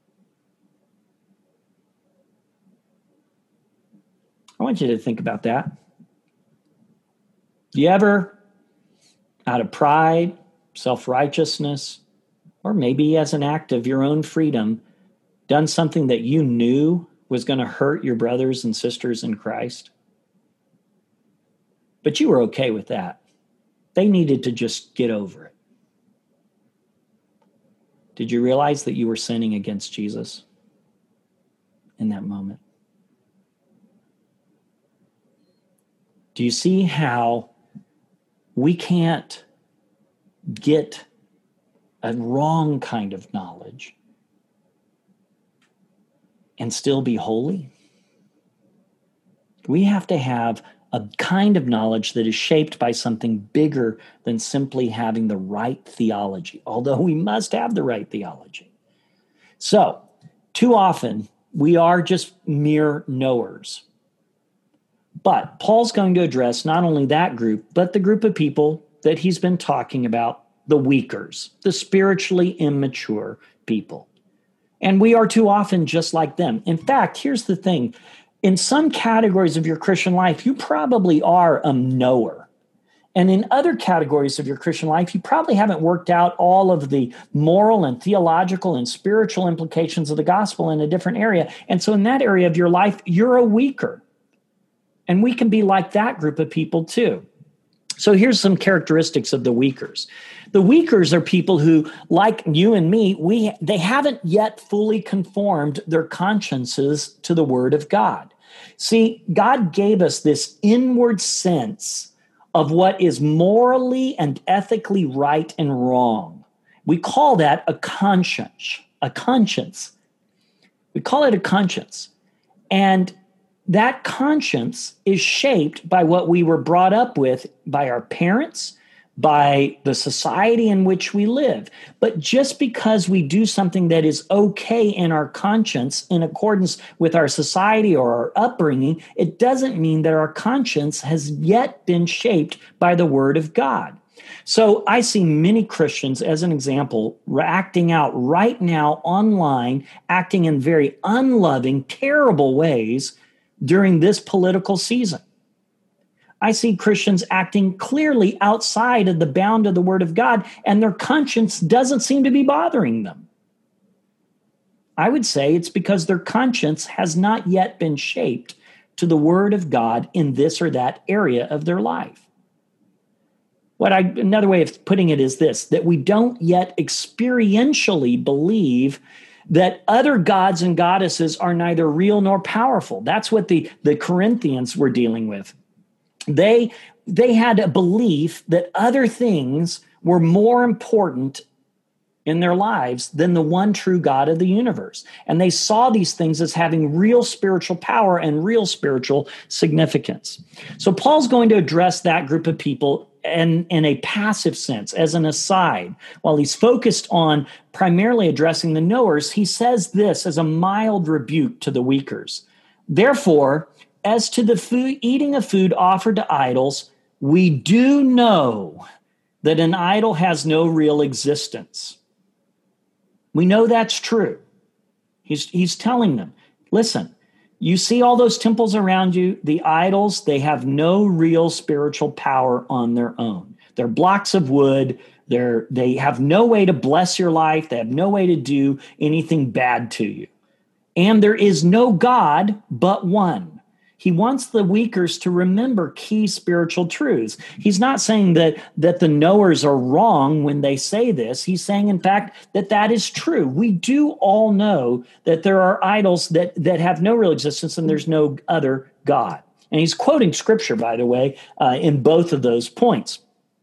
I want you to think about that. Do you ever, out of pride, self-righteousness, or maybe as an act of your own freedom, done something that you knew was going to hurt your brothers and sisters in Christ? But you were okay with that. They needed to just get over it. Did you realize that you were sinning against Jesus in that moment? Do you see how we can't get a wrong kind of knowledge and still be holy? We have to have a kind of knowledge that is shaped by something bigger than simply having the right theology, although we must have the right theology. So, too often, we are just mere knowers. But Paul's going to address not only that group, but the group of people that he's been talking about, the weakers, the spiritually immature people. And we are too often just like them. In fact, here's the thing. In some categories of your Christian life, you probably are a knower. And in other categories of your Christian life, you probably haven't worked out all of the moral and theological and spiritual implications of the gospel in a different area. And so in that area of your life, you're a weaker. And we can be like that group of people too. So here's some characteristics of the weakers. The weakers are people who, like you and me, we they haven't yet fully conformed their consciences to the Word of God. See, God gave us this inward sense of what is morally and ethically right and wrong. We call that a conscience, a conscience. We call it a conscience. And that conscience is shaped by what we were brought up with by our parents, by the society in which we live. But just because we do something that is okay in our conscience in accordance with our society or our upbringing, it doesn't mean that our conscience has yet been shaped by the Word of God. So I see many Christians, as an example, acting out right now online, acting in very unloving, terrible ways during this political season. I see Christians acting clearly outside of the bound of the Word of God, and their conscience doesn't seem to be bothering them. I would say it's because their conscience has not yet been shaped to the word of God in this or that area of their life. What I, another way of putting it is this, that we don't yet experientially believe that other gods and goddesses are neither real nor powerful. That's what the, the Corinthians were dealing with. They, they had a belief that other things were more important in their lives than the one true God of the universe. And they saw these things as having real spiritual power and real spiritual significance. So Paul's going to address that group of people in, in a passive sense, as an aside. While he's focused on primarily addressing the knowers, he says this as a mild rebuke to the weakers. Therefore, as to the food, eating of food offered to idols, we do know that an idol has no real existence. We know that's true. He's, he's telling them, listen, you see all those temples around you, the idols, they have no real spiritual power on their own. They're blocks of wood. They're, they have no way to bless your life. They have no way to do anything bad to you. And there is no God but one. He wants the weakers to remember key spiritual truths. He's not saying that, that the knowers are wrong when they say this. He's saying, in fact, that that is true. We do all know that there are idols that, that have no real existence and there's no other God. And he's quoting scripture, by the way, uh, in both of those points.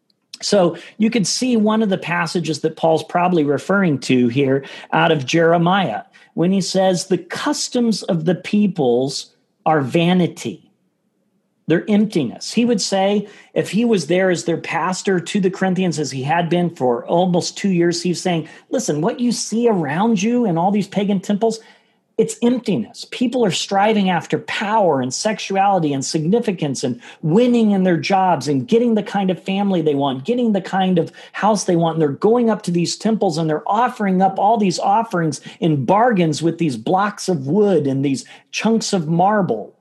So you can see one of the passages that Paul's probably referring to here out of Jeremiah, when he says, the customs of the peoples are vanity. They're emptiness. He would say, if he was there as their pastor to the Corinthians, as he had been for almost two years, he's saying, listen, what you see around you in all these pagan temples, it's emptiness. People are striving after power and sexuality and significance and winning in their jobs and getting the kind of family they want, getting the kind of house they want. And they're going up to these temples and they're offering up all these offerings in bargains with these blocks of wood and these chunks of marble.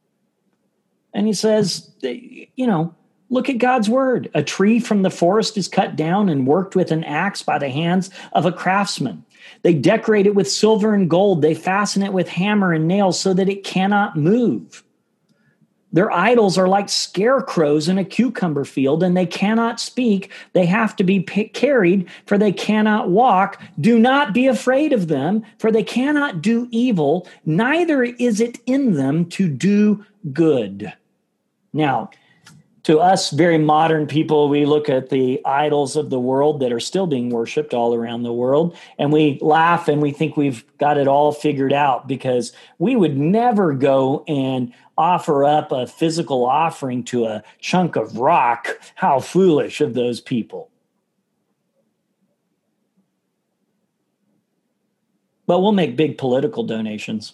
And he says, you know, look at God's word. A tree from the forest is cut down and worked with an axe by the hands of a craftsman. They decorate it with silver and gold. They fasten it with hammer and nails so that it cannot move. Their idols are like scarecrows in a cucumber field, and they cannot speak. They have to be p- carried, for they cannot walk. Do not be afraid of them, for they cannot do evil. Neither is it in them to do good. Now, to us very modern people, we look at the idols of the world that are still being worshiped all around the world, and we laugh and we think we've got it all figured out, because we would never go and offer up a physical offering to a chunk of rock. How foolish of those people. But we'll make big political donations.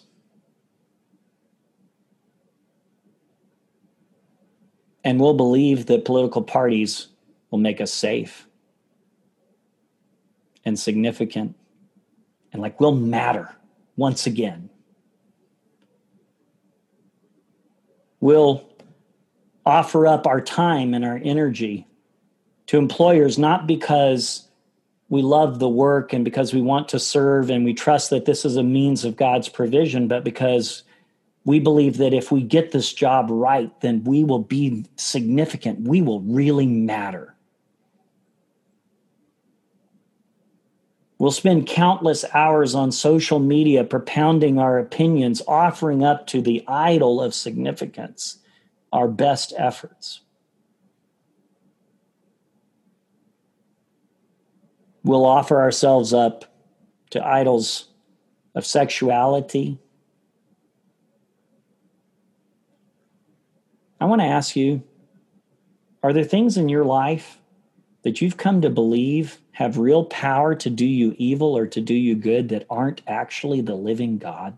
And we'll believe that political parties will make us safe and significant and like we'll matter once again. We'll offer up our time and our energy to employers, not because we love the work and because we want to serve and we trust that this is a means of God's provision, but because we believe that if we get this job right, then we will be significant. We will really matter. We'll spend countless hours on social media propounding our opinions, offering up to the idol of significance our best efforts. We'll offer ourselves up to idols of sexuality. I want to ask you, are there things in your life that you've come to believe have real power to do you evil or to do you good that aren't actually the living God?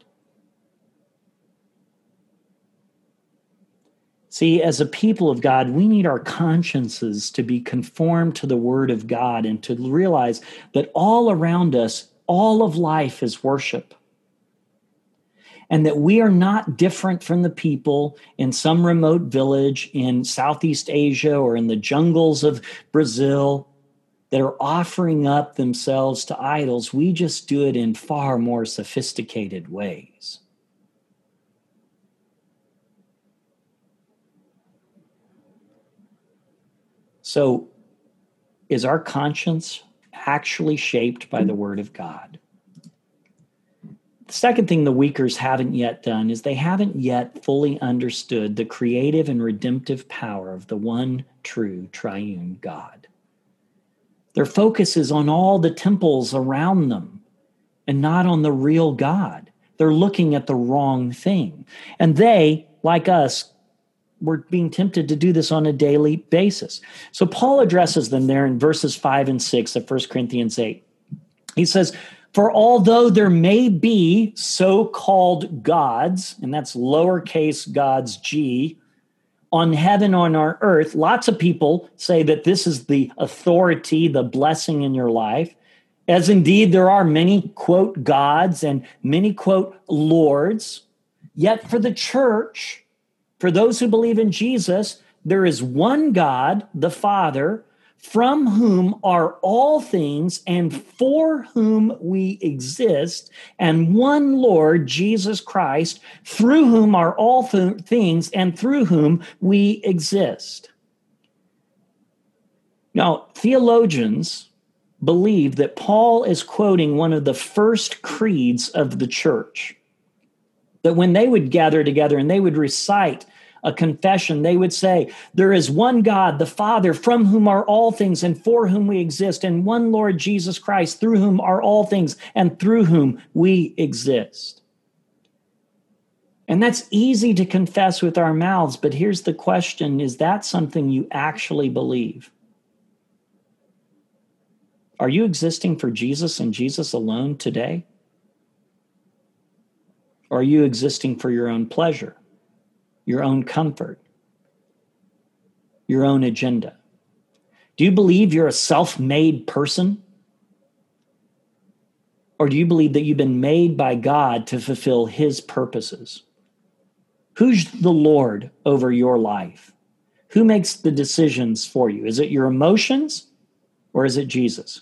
See, as a people of God, we need our consciences to be conformed to the Word of God and to realize that all around us, all of life is worship. And that we are not different from the people in some remote village in Southeast Asia or in the jungles of Brazil that are offering up themselves to idols. We just do it in far more sophisticated ways. So, is our conscience actually shaped by the Word of God? The second thing the Weakers haven't yet done is they haven't yet fully understood the creative and redemptive power of the one true triune God. Their focus is on all the temples around them and not on the real God. They're looking at the wrong thing. And they, like us, were being tempted to do this on a daily basis. So Paul addresses them there in verses five and six of First Corinthians eight. He says, for although there may be so-called gods, and that's lowercase gods G, on heaven, on our earth, lots of people say that this is the authority, the blessing in your life, as indeed there are many, quote, gods and many, quote, lords. Yet for the church, for those who believe in Jesus, there is one God, the Father, from whom are all things and for whom we exist, and one Lord, Jesus Christ, through whom are all th- things and through whom we exist. Now, theologians believe that Paul is quoting one of the first creeds of the church, that when they would gather together and they would recite a confession, they would say, there is one God, the Father, from whom are all things and for whom we exist, and one Lord Jesus Christ, through whom are all things and through whom we exist. And that's easy to confess with our mouths, but here's the question, is that something you actually believe? Are you existing for Jesus and Jesus alone today? Or are you existing for your own pleasure, your own comfort, your own agenda? Do you believe you're a self-made person? Or do you believe that you've been made by God to fulfill his purposes? Who's the Lord over your life? Who makes the decisions for you? Is it your emotions or is it Jesus?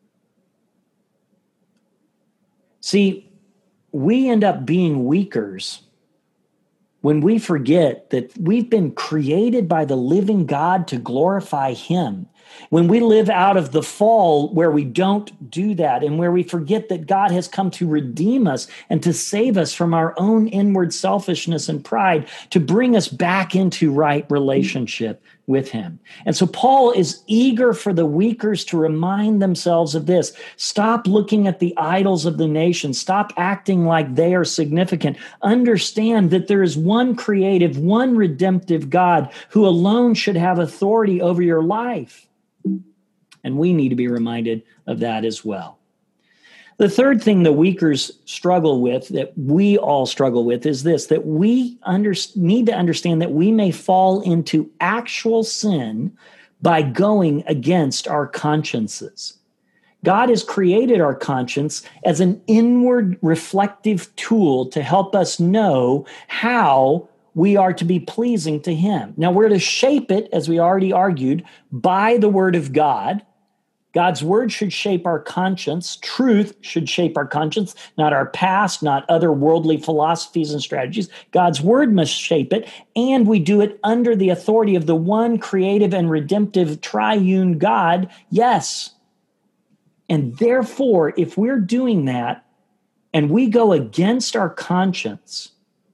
See, we end up being weakers when we forget that we've been created by the living God to glorify him. When we live out of the fall where we don't do that and where we forget that God has come to redeem us and to save us from our own inward selfishness and pride, to bring us back into right relationship with him. And so Paul is eager for the weakers to remind themselves of this. Stop looking at the idols of the nation. Stop acting like they are significant. Understand that there is one creative, one redemptive God who alone should have authority over your life. And we need to be reminded of that as well. The third thing the weakers struggle with, that we all struggle with, is this, that we under, need to understand that we may fall into actual sin by going against our consciences. God has created our conscience as an inward reflective tool to help us know how we are to be pleasing to him. Now, we're to shape it, as we already argued, by the word of God. God's word should shape our conscience. Truth should shape our conscience, not our past, not other worldly philosophies and strategies. God's word must shape it, and we do it under the authority of the one creative and redemptive triune God. Yes. And therefore, if we're doing that and we go against our conscience,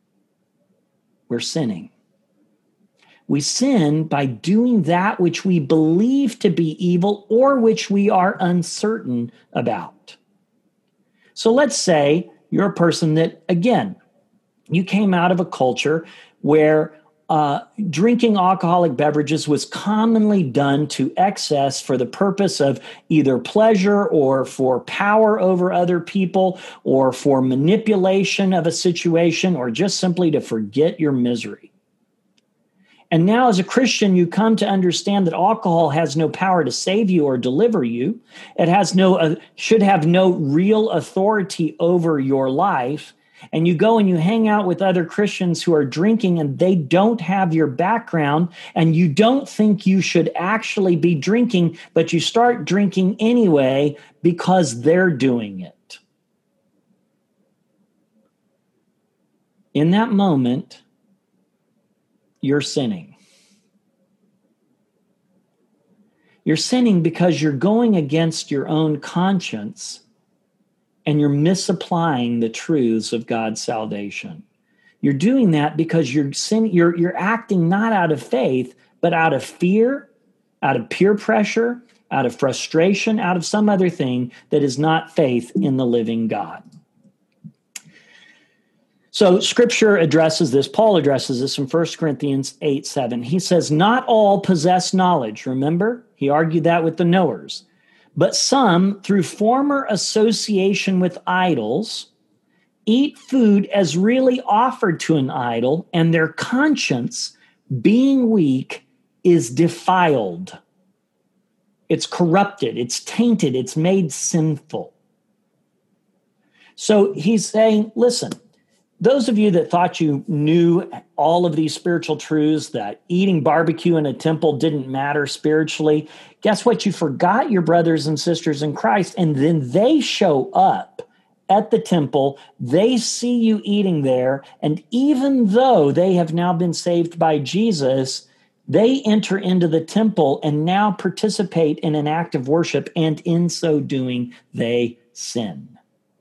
we're sinning. We sin by doing that which we believe to be evil or which we are uncertain about. So let's say you're a person that, again, you came out of a culture where uh, drinking alcoholic beverages was commonly done to excess for the purpose of either pleasure or for power over other people or for manipulation of a situation or just simply to forget your misery. And now as a Christian, you come to understand that alcohol has no power to save you or deliver you. It has no, uh, should have no real authority over your life. And you go and you hang out with other Christians who are drinking and they don't have your background and you don't think you should actually be drinking, but you start drinking anyway because they're doing it. In that moment, you're sinning. You're sinning because you're going against your own conscience and you're misapplying the truths of God's salvation. You're doing that because you're sin, you're, you're acting not out of faith, but out of fear, out of peer pressure, out of frustration, out of some other thing that is not faith in the living God. So Scripture addresses this. Paul addresses this in First Corinthians eight seven. He says, not all possess knowledge. Remember, he argued that with the knowers. But some, through former association with idols, eat food as really offered to an idol, and their conscience, being weak, is defiled. It's corrupted, it's tainted, it's made sinful. So he's saying, listen, those of you that thought you knew all of these spiritual truths, that eating barbecue in a temple didn't matter spiritually, guess what? You forgot your brothers and sisters in Christ, and then they show up at the temple. They see you eating there, and even though they have now been saved by Jesus, they enter into the temple and now participate in an act of worship, and in so doing, they sin.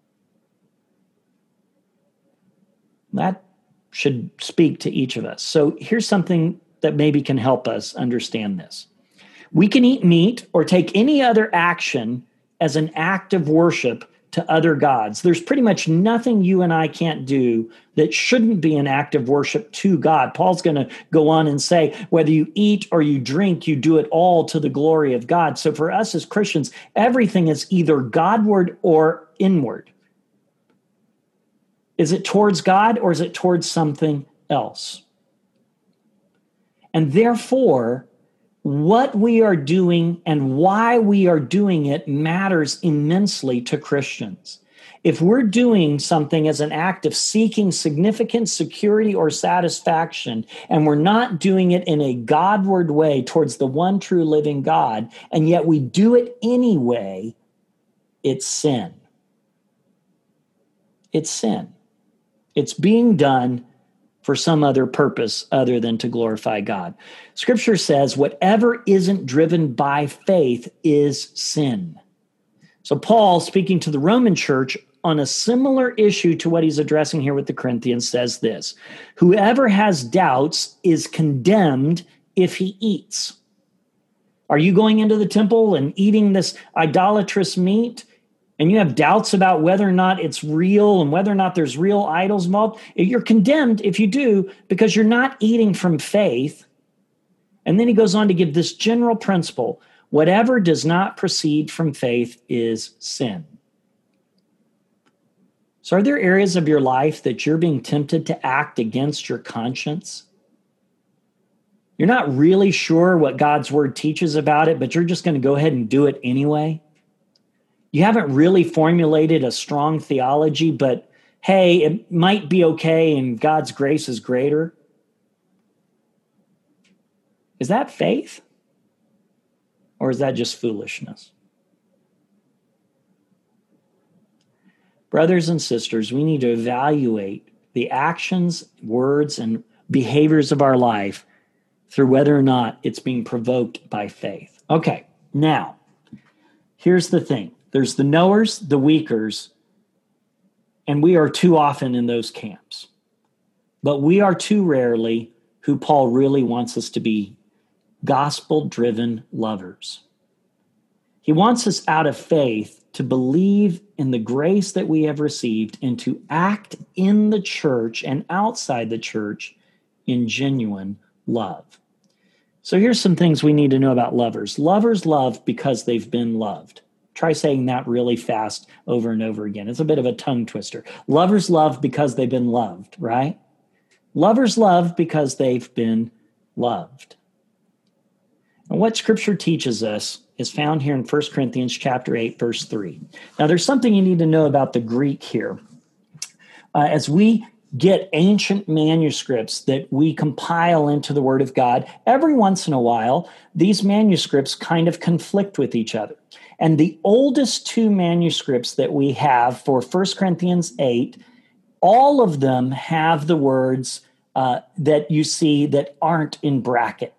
That should speak to each of us. So here's something that maybe can help us understand this. We can eat meat or take any other action as an act of worship to other gods. There's pretty much nothing you and I can't do that shouldn't be an act of worship to God. Paul's going to go on and say, whether you eat or you drink, you do it all to the glory of God. So for us as Christians, everything is either Godward or inward. Is it towards God or is it towards something else? And therefore, what we are doing and why we are doing it matters immensely to Christians. If we're doing something as an act of seeking significant security or satisfaction, and we're not doing it in a Godward way towards the one true living God, and yet we do it anyway, it's sin. It's sin. It's being done for some other purpose other than to glorify God. Scripture says whatever isn't driven by faith is sin. So Paul, speaking to the Roman church on a similar issue to what he's addressing here with the Corinthians, says this: whoever has doubts is condemned if he eats. Are you going into the temple and eating this idolatrous meat, and you have doubts about whether or not it's real and whether or not there's real idols involved? You're condemned if you do, because you're not eating from faith. And then he goes on to give this general principle: whatever does not proceed from faith is sin. So are there areas of your life that you're being tempted to act against your conscience? You're not really sure what God's word teaches about it, but you're just going to go ahead and do it anyway? You haven't really formulated a strong theology, but hey, it might be okay and God's grace is greater. Is that faith? Or is that just foolishness? Brothers and sisters, we need to evaluate the actions, words, and behaviors of our life through whether or not it's being provoked by faith. Okay, now, here's the thing. There's the knowers, the weakers, and we are too often in those camps. But we are too rarely who Paul really wants us to be: gospel-driven lovers. He wants us out of faith to believe in the grace that we have received and to act in the church and outside the church in genuine love. So here's some things we need to know about lovers. Lovers love because they've been loved. Try saying that really fast over and over again. It's a bit of a tongue twister. Lovers love because they've been loved, right? Lovers love because they've been loved. And what Scripture teaches us is found here in First Corinthians chapter eight, verse three. Now, there's something you need to know about the Greek here. Uh, as we get ancient manuscripts that we compile into the Word of God, every once in a while, these manuscripts kind of conflict with each other. And the oldest two manuscripts that we have for First Corinthians eight, all of them have the words uh, that you see that aren't in brackets.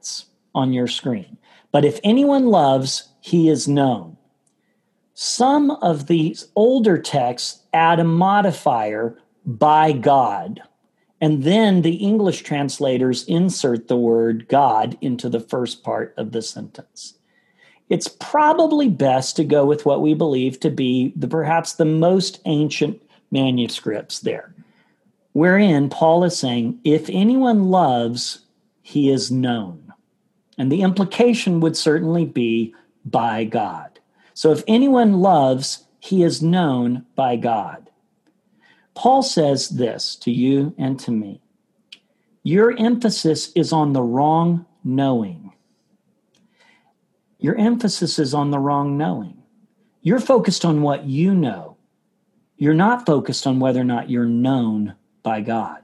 on your screen. But if anyone loves, he is known. Some of these older texts add a modifier, by God. And then the English translators insert the word God into the first part of the sentence. It's probably best to go with what we believe to be the perhaps the most ancient manuscripts there, wherein Paul is saying, if anyone loves, he is known. And the implication would certainly be by God. So if anyone loves, he is known by God. Paul says this to you and to me. Your emphasis is on the wrong knowing. Your emphasis is on the wrong knowing. You're focused on what you know. You're not focused on whether or not you're known by God.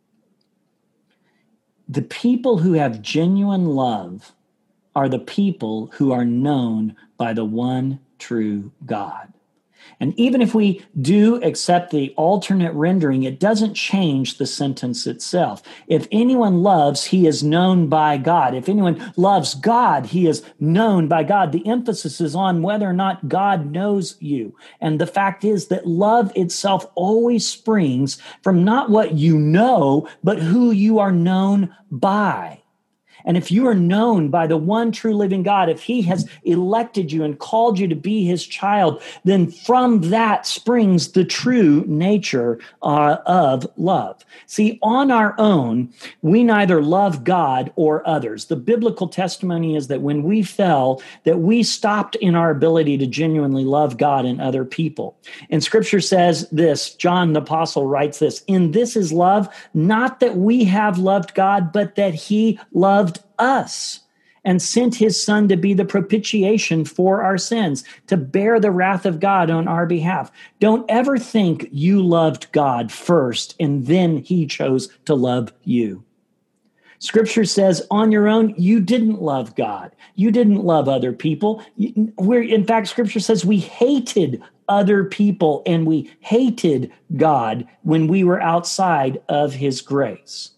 The people who have genuine love are the people who are known by the one true God. And even if we do accept the alternate rendering, it doesn't change the sentence itself. If anyone loves, he is known by God. If anyone loves God, he is known by God. The emphasis is on whether or not God knows you. And the fact is that love itself always springs from not what you know, but who you are known by. And if you are known by the one true living God, if he has elected you and called you to be his child, then from that springs the true nature uh, of love. See, on our own, we neither love God or others. The biblical testimony is that when we fell, that we stopped in our ability to genuinely love God and other people. And scripture says this, John the apostle writes this, in this is love, not that we have loved God, but that he loved us and sent his son to be the propitiation for our sins, to bear the wrath of God on our behalf. Don't ever think you loved God first and then he chose to love you. Scripture says on your own, you didn't love God. You didn't love other people. We're, in fact, scripture says we hated other people and we hated God when we were outside of his grace.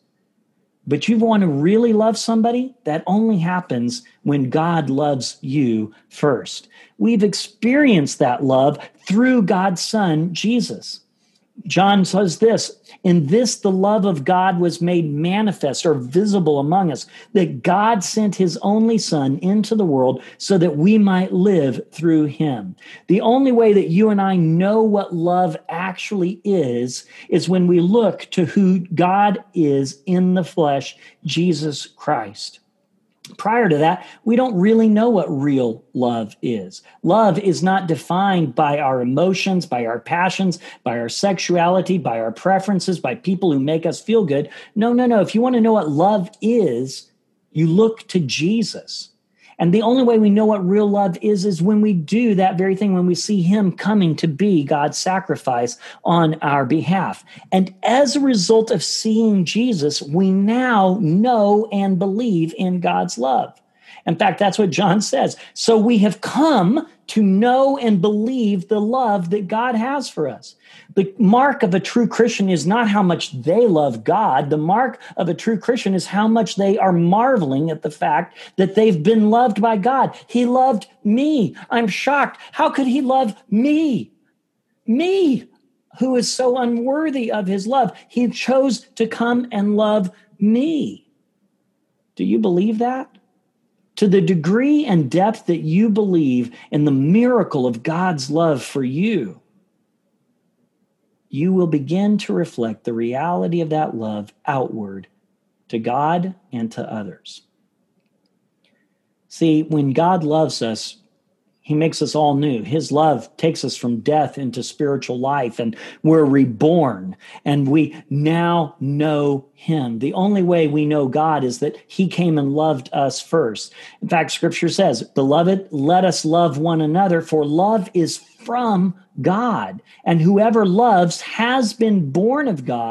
But you want to really love somebody? That only happens when God loves you first. We've experienced that love through God's Son, Jesus. John says this, in this the love of God was made manifest or visible among us, that God sent his only Son into the world so that we might live through him. The only way that you and I know what love actually is, is when we look to who God is in the flesh, Jesus Christ. Prior to that, we don't really know what real love is. Love is not defined by our emotions, by our passions, by our sexuality, by our preferences, by people who make us feel good. No, no, no. If you want to know what love is, you look to Jesus. And the only way we know what real love is, is when we do that very thing, when we see him coming to be God's sacrifice on our behalf. And as a result of seeing Jesus, we now know and believe in God's love. In fact, that's what John says. So we have come to know and believe the love that God has for us. The mark of a true Christian is not how much they love God. The mark of a true Christian is how much they are marveling at the fact that they've been loved by God. He loved me. I'm shocked. How could he love me? Me, who is so unworthy of his love. He chose to come and love me. Do you believe that? To the degree and depth that you believe in the miracle of God's love for you, you will begin to reflect the reality of that love outward to God and to others. See, when God loves us, he makes us all new. His love takes us from death into spiritual life, and we're reborn, and we now know him. The only way we know God is that he came and loved us first. In fact, scripture says, beloved, let us love one another, for love is from God. And whoever loves has been born of God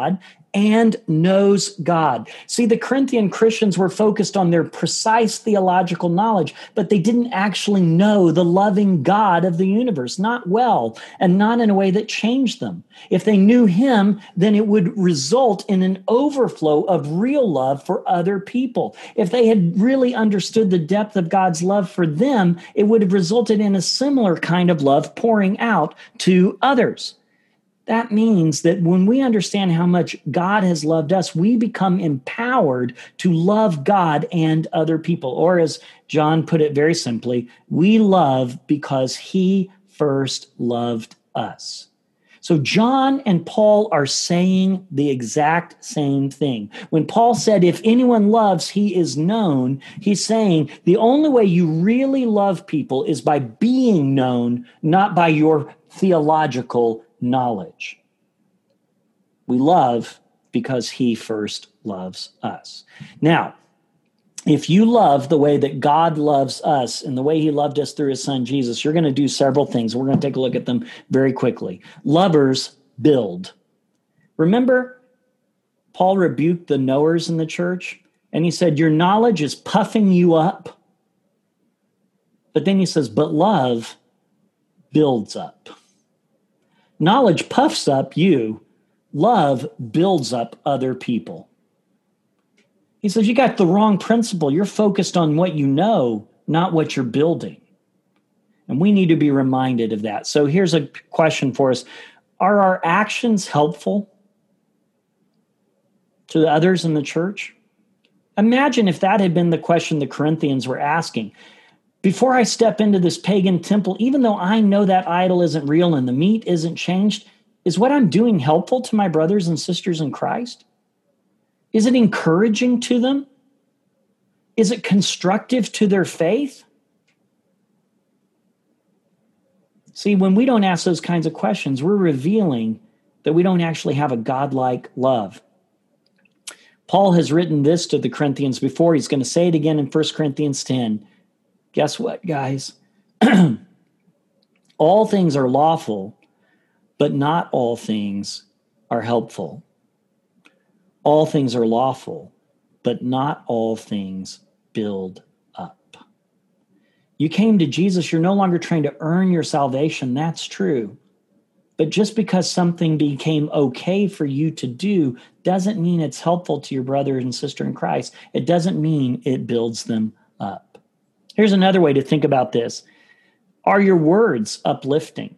and knows God. See, the Corinthian Christians were focused on their precise theological knowledge, but they didn't actually know the loving God of the universe, not well, and not in a way that changed them. If they knew him, then it would result in an overflow of real love for other people. If they had really understood the depth of God's love for them, it would have resulted in a similar kind of love pouring out to others. That means that when we understand how much God has loved us, we become empowered to love God and other people. Or as John put it very simply, we love because he first loved us. So John and Paul are saying the exact same thing. When Paul said, if anyone loves, he is known, he's saying the only way you really love people is by being known, not by your theological knowledge. We love because he first loves us. Now, if you love the way that God loves us and the way he loved us through his son Jesus, you're going to do several things. We're going to take a look at them very quickly. Lovers build. Remember, Paul rebuked the knowers in the church, and he said, your knowledge is puffing you up. But then he says, but love builds up. Knowledge puffs up you. Love builds up other people. He says, you got the wrong principle. You're focused on what you know, not what you're building. And we need to be reminded of that. So here's a question for us. Are our actions helpful to the others in the church? Imagine if that had been the question the Corinthians were asking. Before I step into this pagan temple, even though I know that idol isn't real and the meat isn't changed, is what I'm doing helpful to my brothers and sisters in Christ? Is it encouraging to them? Is it constructive to their faith? See, when we don't ask those kinds of questions, we're revealing that we don't actually have a godlike love. Paul has written this to the Corinthians before. He's going to say it again in First Corinthians ten. Guess what, guys? All things are lawful, but not all things are helpful. All things are lawful, but not all things build up. You came to Jesus, you're no longer trying to earn your salvation. That's true. But just because something became okay for you to do doesn't mean it's helpful to your brother and sister in Christ. It doesn't mean it builds them up. Here's another way to think about this. Are your words uplifting?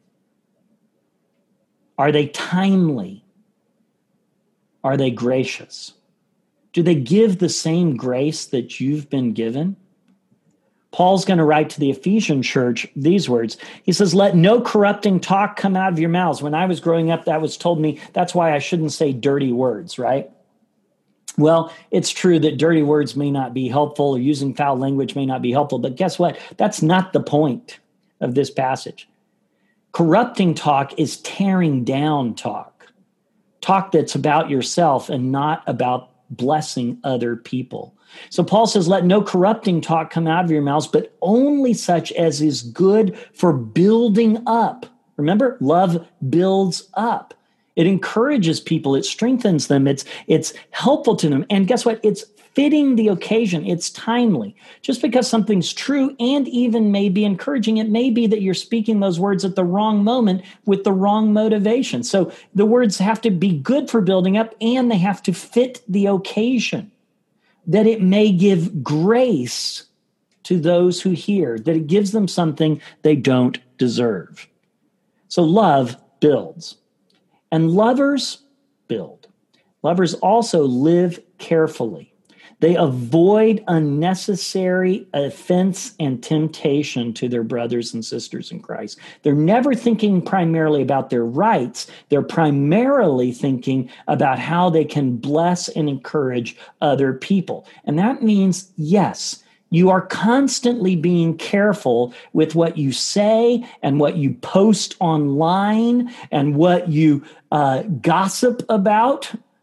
Are they timely? Are they gracious? Do they give the same grace that you've been given? Paul's going to write to the Ephesian church these words. He says, let no corrupting talk come out of your mouths. When I was growing up, that was told me that's why I shouldn't say dirty words, right? Well, it's true that dirty words may not be helpful or using foul language may not be helpful, but guess what? That's not the point of this passage. Corrupting talk is tearing down talk. Talk that's about yourself and not about blessing other people. So Paul says, let no corrupting talk come out of your mouths, but only such as is good for building up. Remember, love builds up. It encourages people. It strengthens them. It's, it's helpful to them. And guess what? It's fitting the occasion. It's timely. Just because something's true and even may be encouraging, it may be that you're speaking those words at the wrong moment with the wrong motivation. So the words have to be good for building up and they have to fit the occasion, that it may give grace to those who hear, that it gives them something they don't deserve. So love builds. And lovers build. Lovers also live carefully. They avoid unnecessary offense and temptation to their brothers and sisters in Christ. They're never thinking primarily about their rights. They're primarily thinking about how they can bless and encourage other people. And that means, yes, you are constantly being careful with what you say and what you post online and what you uh, gossip about.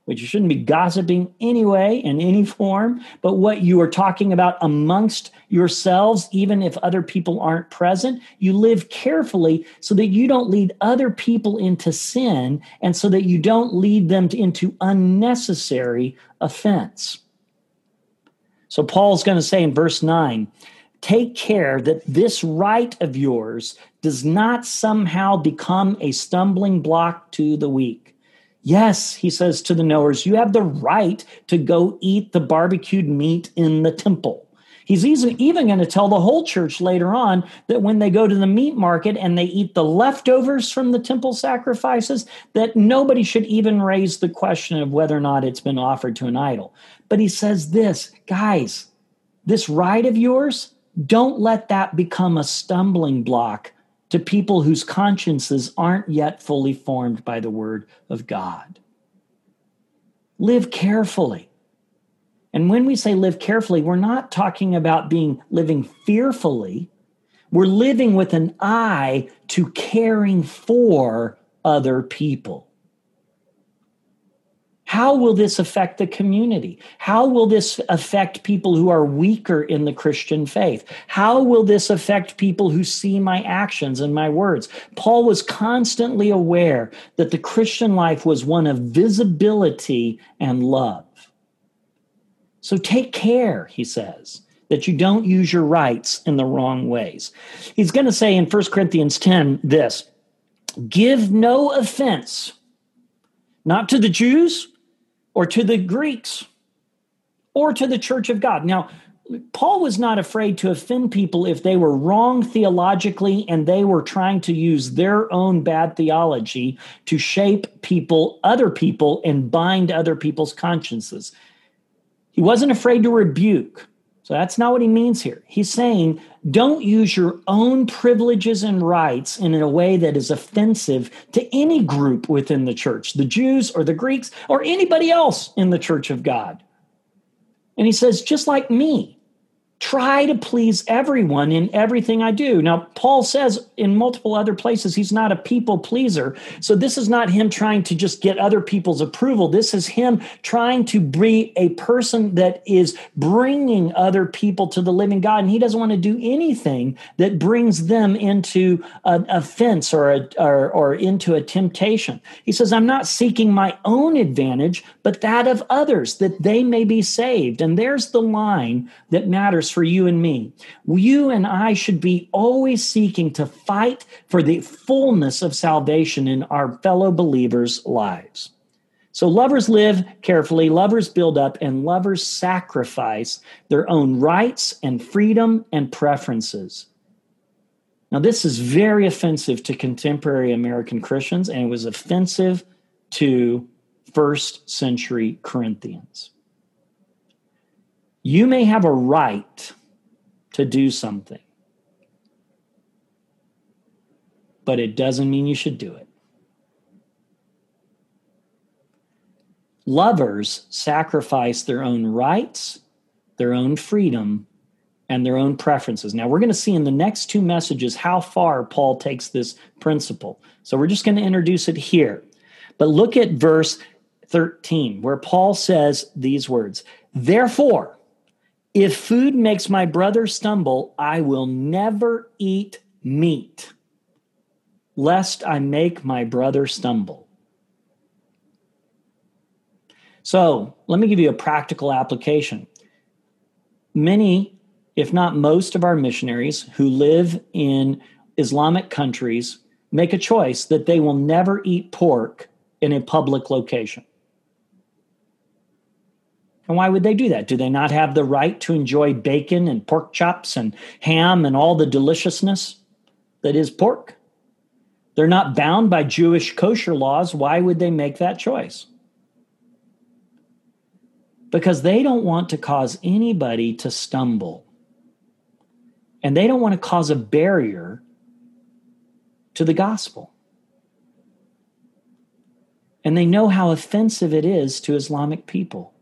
which you shouldn't be gossiping anyway in any form, but what you are talking about amongst yourselves, even if other people aren't present, you live carefully so that you don't lead other people into sin and so that you don't lead them to, into unnecessary offense. So Paul's going to say in verse nine, take care that this right of yours does not somehow become a stumbling block to the weak. Yes, he says to the knowers, you have the right to go eat the barbecued meat in the temple. He's even going to tell the whole church later on that when they go to the meat market and they eat the leftovers from the temple sacrifices, that nobody should even raise the question of whether or not it's been offered to an idol. But he says this, guys, this right of yours, don't let that become a stumbling block to people whose consciences aren't yet fully formed by the word of God. Live carefully. And when we say live carefully, we're not talking about being living fearfully. We're living with an eye to caring for other people. How will this affect the community? How will this affect people who are weaker in the Christian faith? How will this affect people who see my actions and my words? Paul was constantly aware that the Christian life was one of visibility and love. So take care, he says, that you don't use your rights in the wrong ways. He's going to say in First Corinthians ten this, give no offense, not to the Jews, or to the Greeks, or to the church of God. Now, Paul was not afraid to offend people if they were wrong theologically and they were trying to use their own bad theology to shape people, other people, and bind other people's consciences. He wasn't afraid to rebuke. So that's not what he means here. He's saying, don't use your own privileges and rights in a way that is offensive to any group within the church, the Jews or the Greeks or anybody else in the church of God. And he says, just like me, try to please everyone in everything I do. Now, Paul says in multiple other places, he's not a people pleaser. So this is not him trying to just get other people's approval. This is him trying to be a person that is bringing other people to the living God. And he doesn't want to do anything that brings them into an offense or, a, or, or into a temptation. He says, I'm not seeking my own advantage, but that of others, that they may be saved. And there's the line that matters for you and me. You and I should be always seeking to fight for the fullness of salvation in our fellow believers' lives. So lovers live carefully, lovers build up, and lovers sacrifice their own rights and freedom and preferences. Now, this is very offensive to contemporary American Christians, and it was offensive to first century Corinthians. You may have a right to do something, but it doesn't mean you should do it. Lovers sacrifice their own rights, their own freedom, and their own preferences. Now, we're going to see in the next two messages how far Paul takes this principle. So we're just going to introduce it here. But look at verse thirteen, where Paul says these words, therefore, if food makes my brother stumble, I will never eat meat, lest I make my brother stumble. So let me give you a practical application. Many, if not most of our missionaries who live in Islamic countries make a choice that they will never eat pork in a public location. And why would they do that? Do they not have the right to enjoy bacon and pork chops and ham and all the deliciousness that is pork? They're not bound by Jewish kosher laws. Why would they make that choice? Because they don't want to cause anybody to stumble. And they don't want to cause a barrier to the gospel. And they know how offensive it is to Islamic people.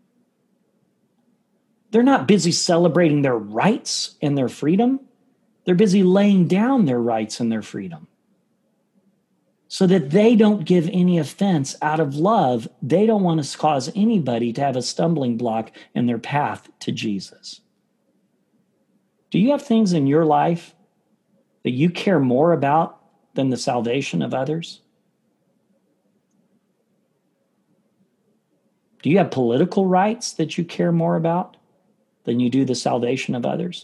They're not busy celebrating their rights and their freedom. They're busy laying down their rights and their freedom. so that they don't give any offense out of love. They don't want to cause anybody to have a stumbling block in their path to Jesus. Do you have things in your life that you care more about than the salvation of others? Do you have political rights that you care more about than you do the salvation of others?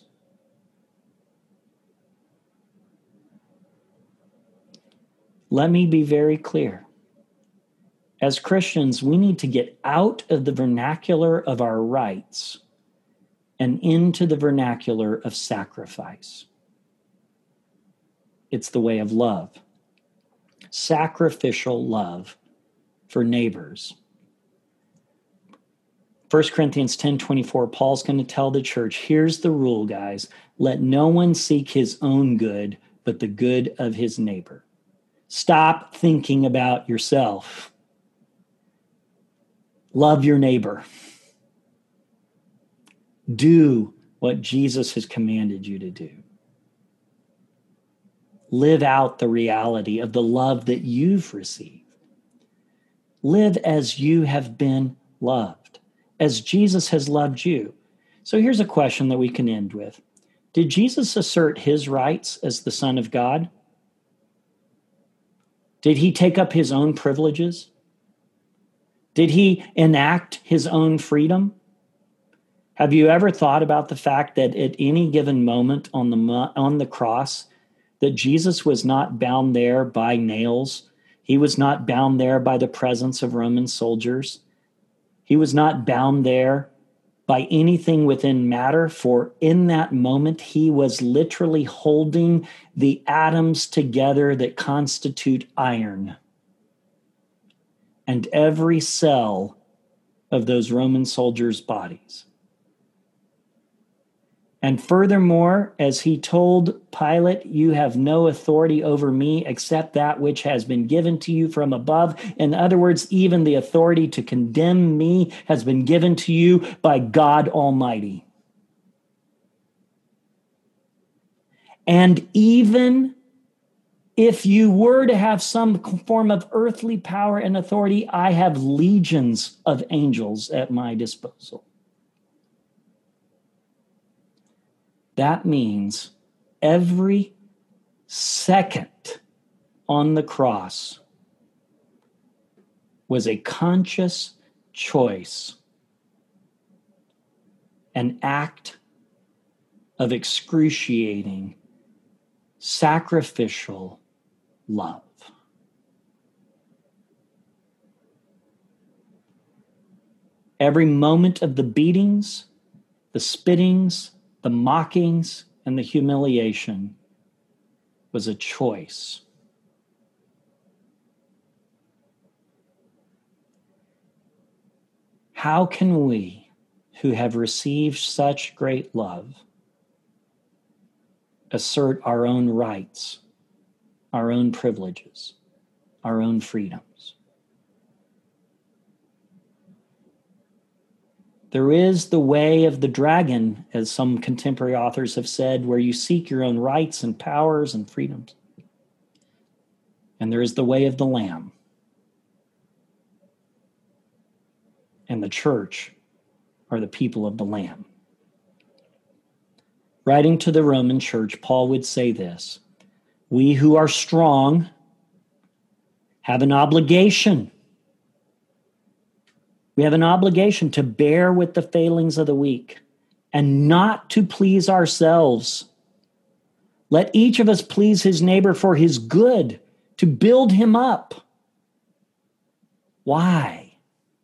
Let me be very clear. As Christians, we need to get out of the vernacular of our rights and into the vernacular of sacrifice. It's the way of love. Sacrificial love for neighbors. First Corinthians ten twenty-four, Paul's going to tell the church, here's the rule, guys. Let no one seek his own good, but the good of his neighbor. Stop thinking about yourself. Love your neighbor. Do what Jesus has commanded you to do. Live out the reality of the love that you've received. Live as you have been loved, as Jesus has loved you. So here's a question that we can end with. Did Jesus assert his rights as the Son of God? Did he take up his own privileges? Did he enact his own freedom? Have you ever thought about the fact that at any given moment on the on the cross, that Jesus was not bound there by nails? He was not bound there by the presence of Roman soldiers. He was not bound there by anything within matter, for in that moment, he was literally holding the atoms together that constitute iron. And every cell of those Roman soldiers' bodies. And furthermore, as he told Pilate, you have no authority over me except that which has been given to you from above. In other words, even the authority to condemn me has been given to you by God Almighty. And even if you were to have some form of earthly power and authority, I have legions of angels at my disposal. That means every second on the cross was a conscious choice, an act of excruciating, sacrificial love. Every moment of the beatings, the spittings, the mockings, and the humiliation was a choice. How can we, who have received such great love, assert our own rights, our own privileges, our own freedoms? There is the way of the dragon, as some contemporary authors have said, where you seek your own rights and powers and freedoms. And there is the way of the Lamb. And the church are the people of the Lamb. Writing to the Roman church, Paul would say this: we who are strong have an obligation. We have an obligation to bear with the failings of the weak and not to please ourselves. Let each of us please his neighbor for his good, to build him up. Why?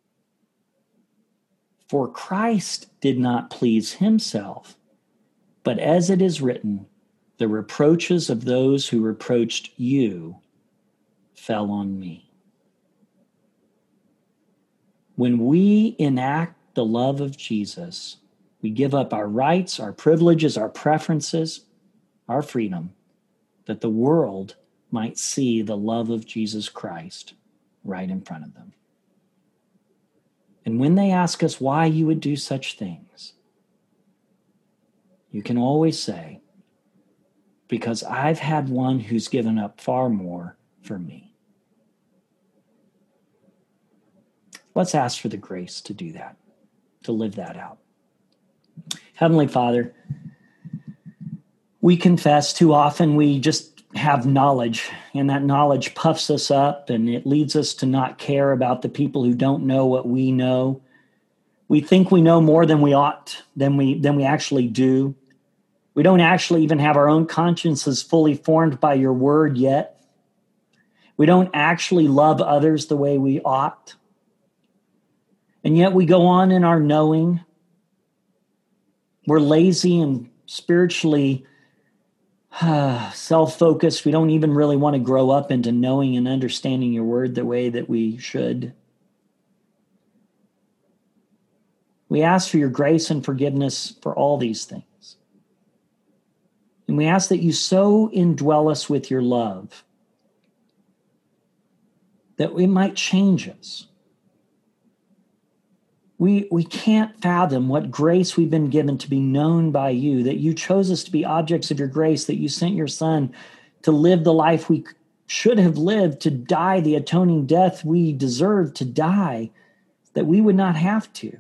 For Christ did not please himself, but as it is written, the reproaches of those who reproached you fell on me. When we enact the love of Jesus, we give up our rights, our privileges, our preferences, our freedom, that the world might see the love of Jesus Christ right in front of them. And when they ask us why you would do such things, you can always say, because I've had one who's given up far more for me. Let's ask for the grace to do that, to live that out. Heavenly Father, we confess too often we just have knowledge, and that knowledge puffs us up, and it leads us to not care about the people who don't know what we know. We think we know more than we ought, than we, than we actually do. We don't actually even have our own consciences fully formed by your word yet. We don't actually love others the way we ought. And yet we go on in our knowing. We're lazy and spiritually uh, self-focused. We don't even really want to grow up into knowing and understanding your word the way that we should. We ask for your grace and forgiveness for all these things. And we ask that you so indwell us with your love that it might change us. We, we can't fathom what grace we've been given to be known by you, that you chose us to be objects of your grace, that you sent your son to live the life we should have lived, to die the atoning death we deserve to die, that we would not have to.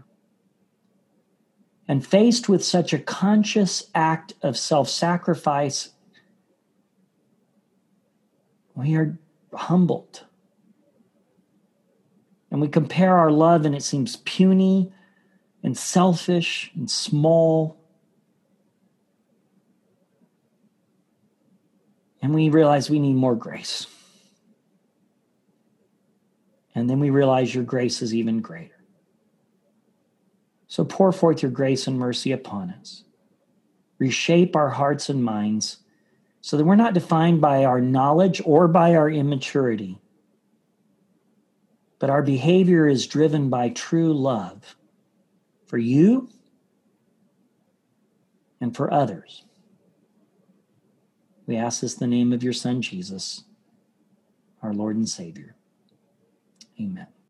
And faced with such a conscious act of self-sacrifice, we are humbled. And we compare our love, and it seems puny and selfish and small. And we realize we need more grace. And then we realize your grace is even greater. So pour forth your grace and mercy upon us. Reshape our hearts and minds so that we're not defined by our knowledge or by our immaturity, but our behavior is driven by true love for you and for others. We ask this in the name of your Son, Jesus, our Lord and Savior. Amen.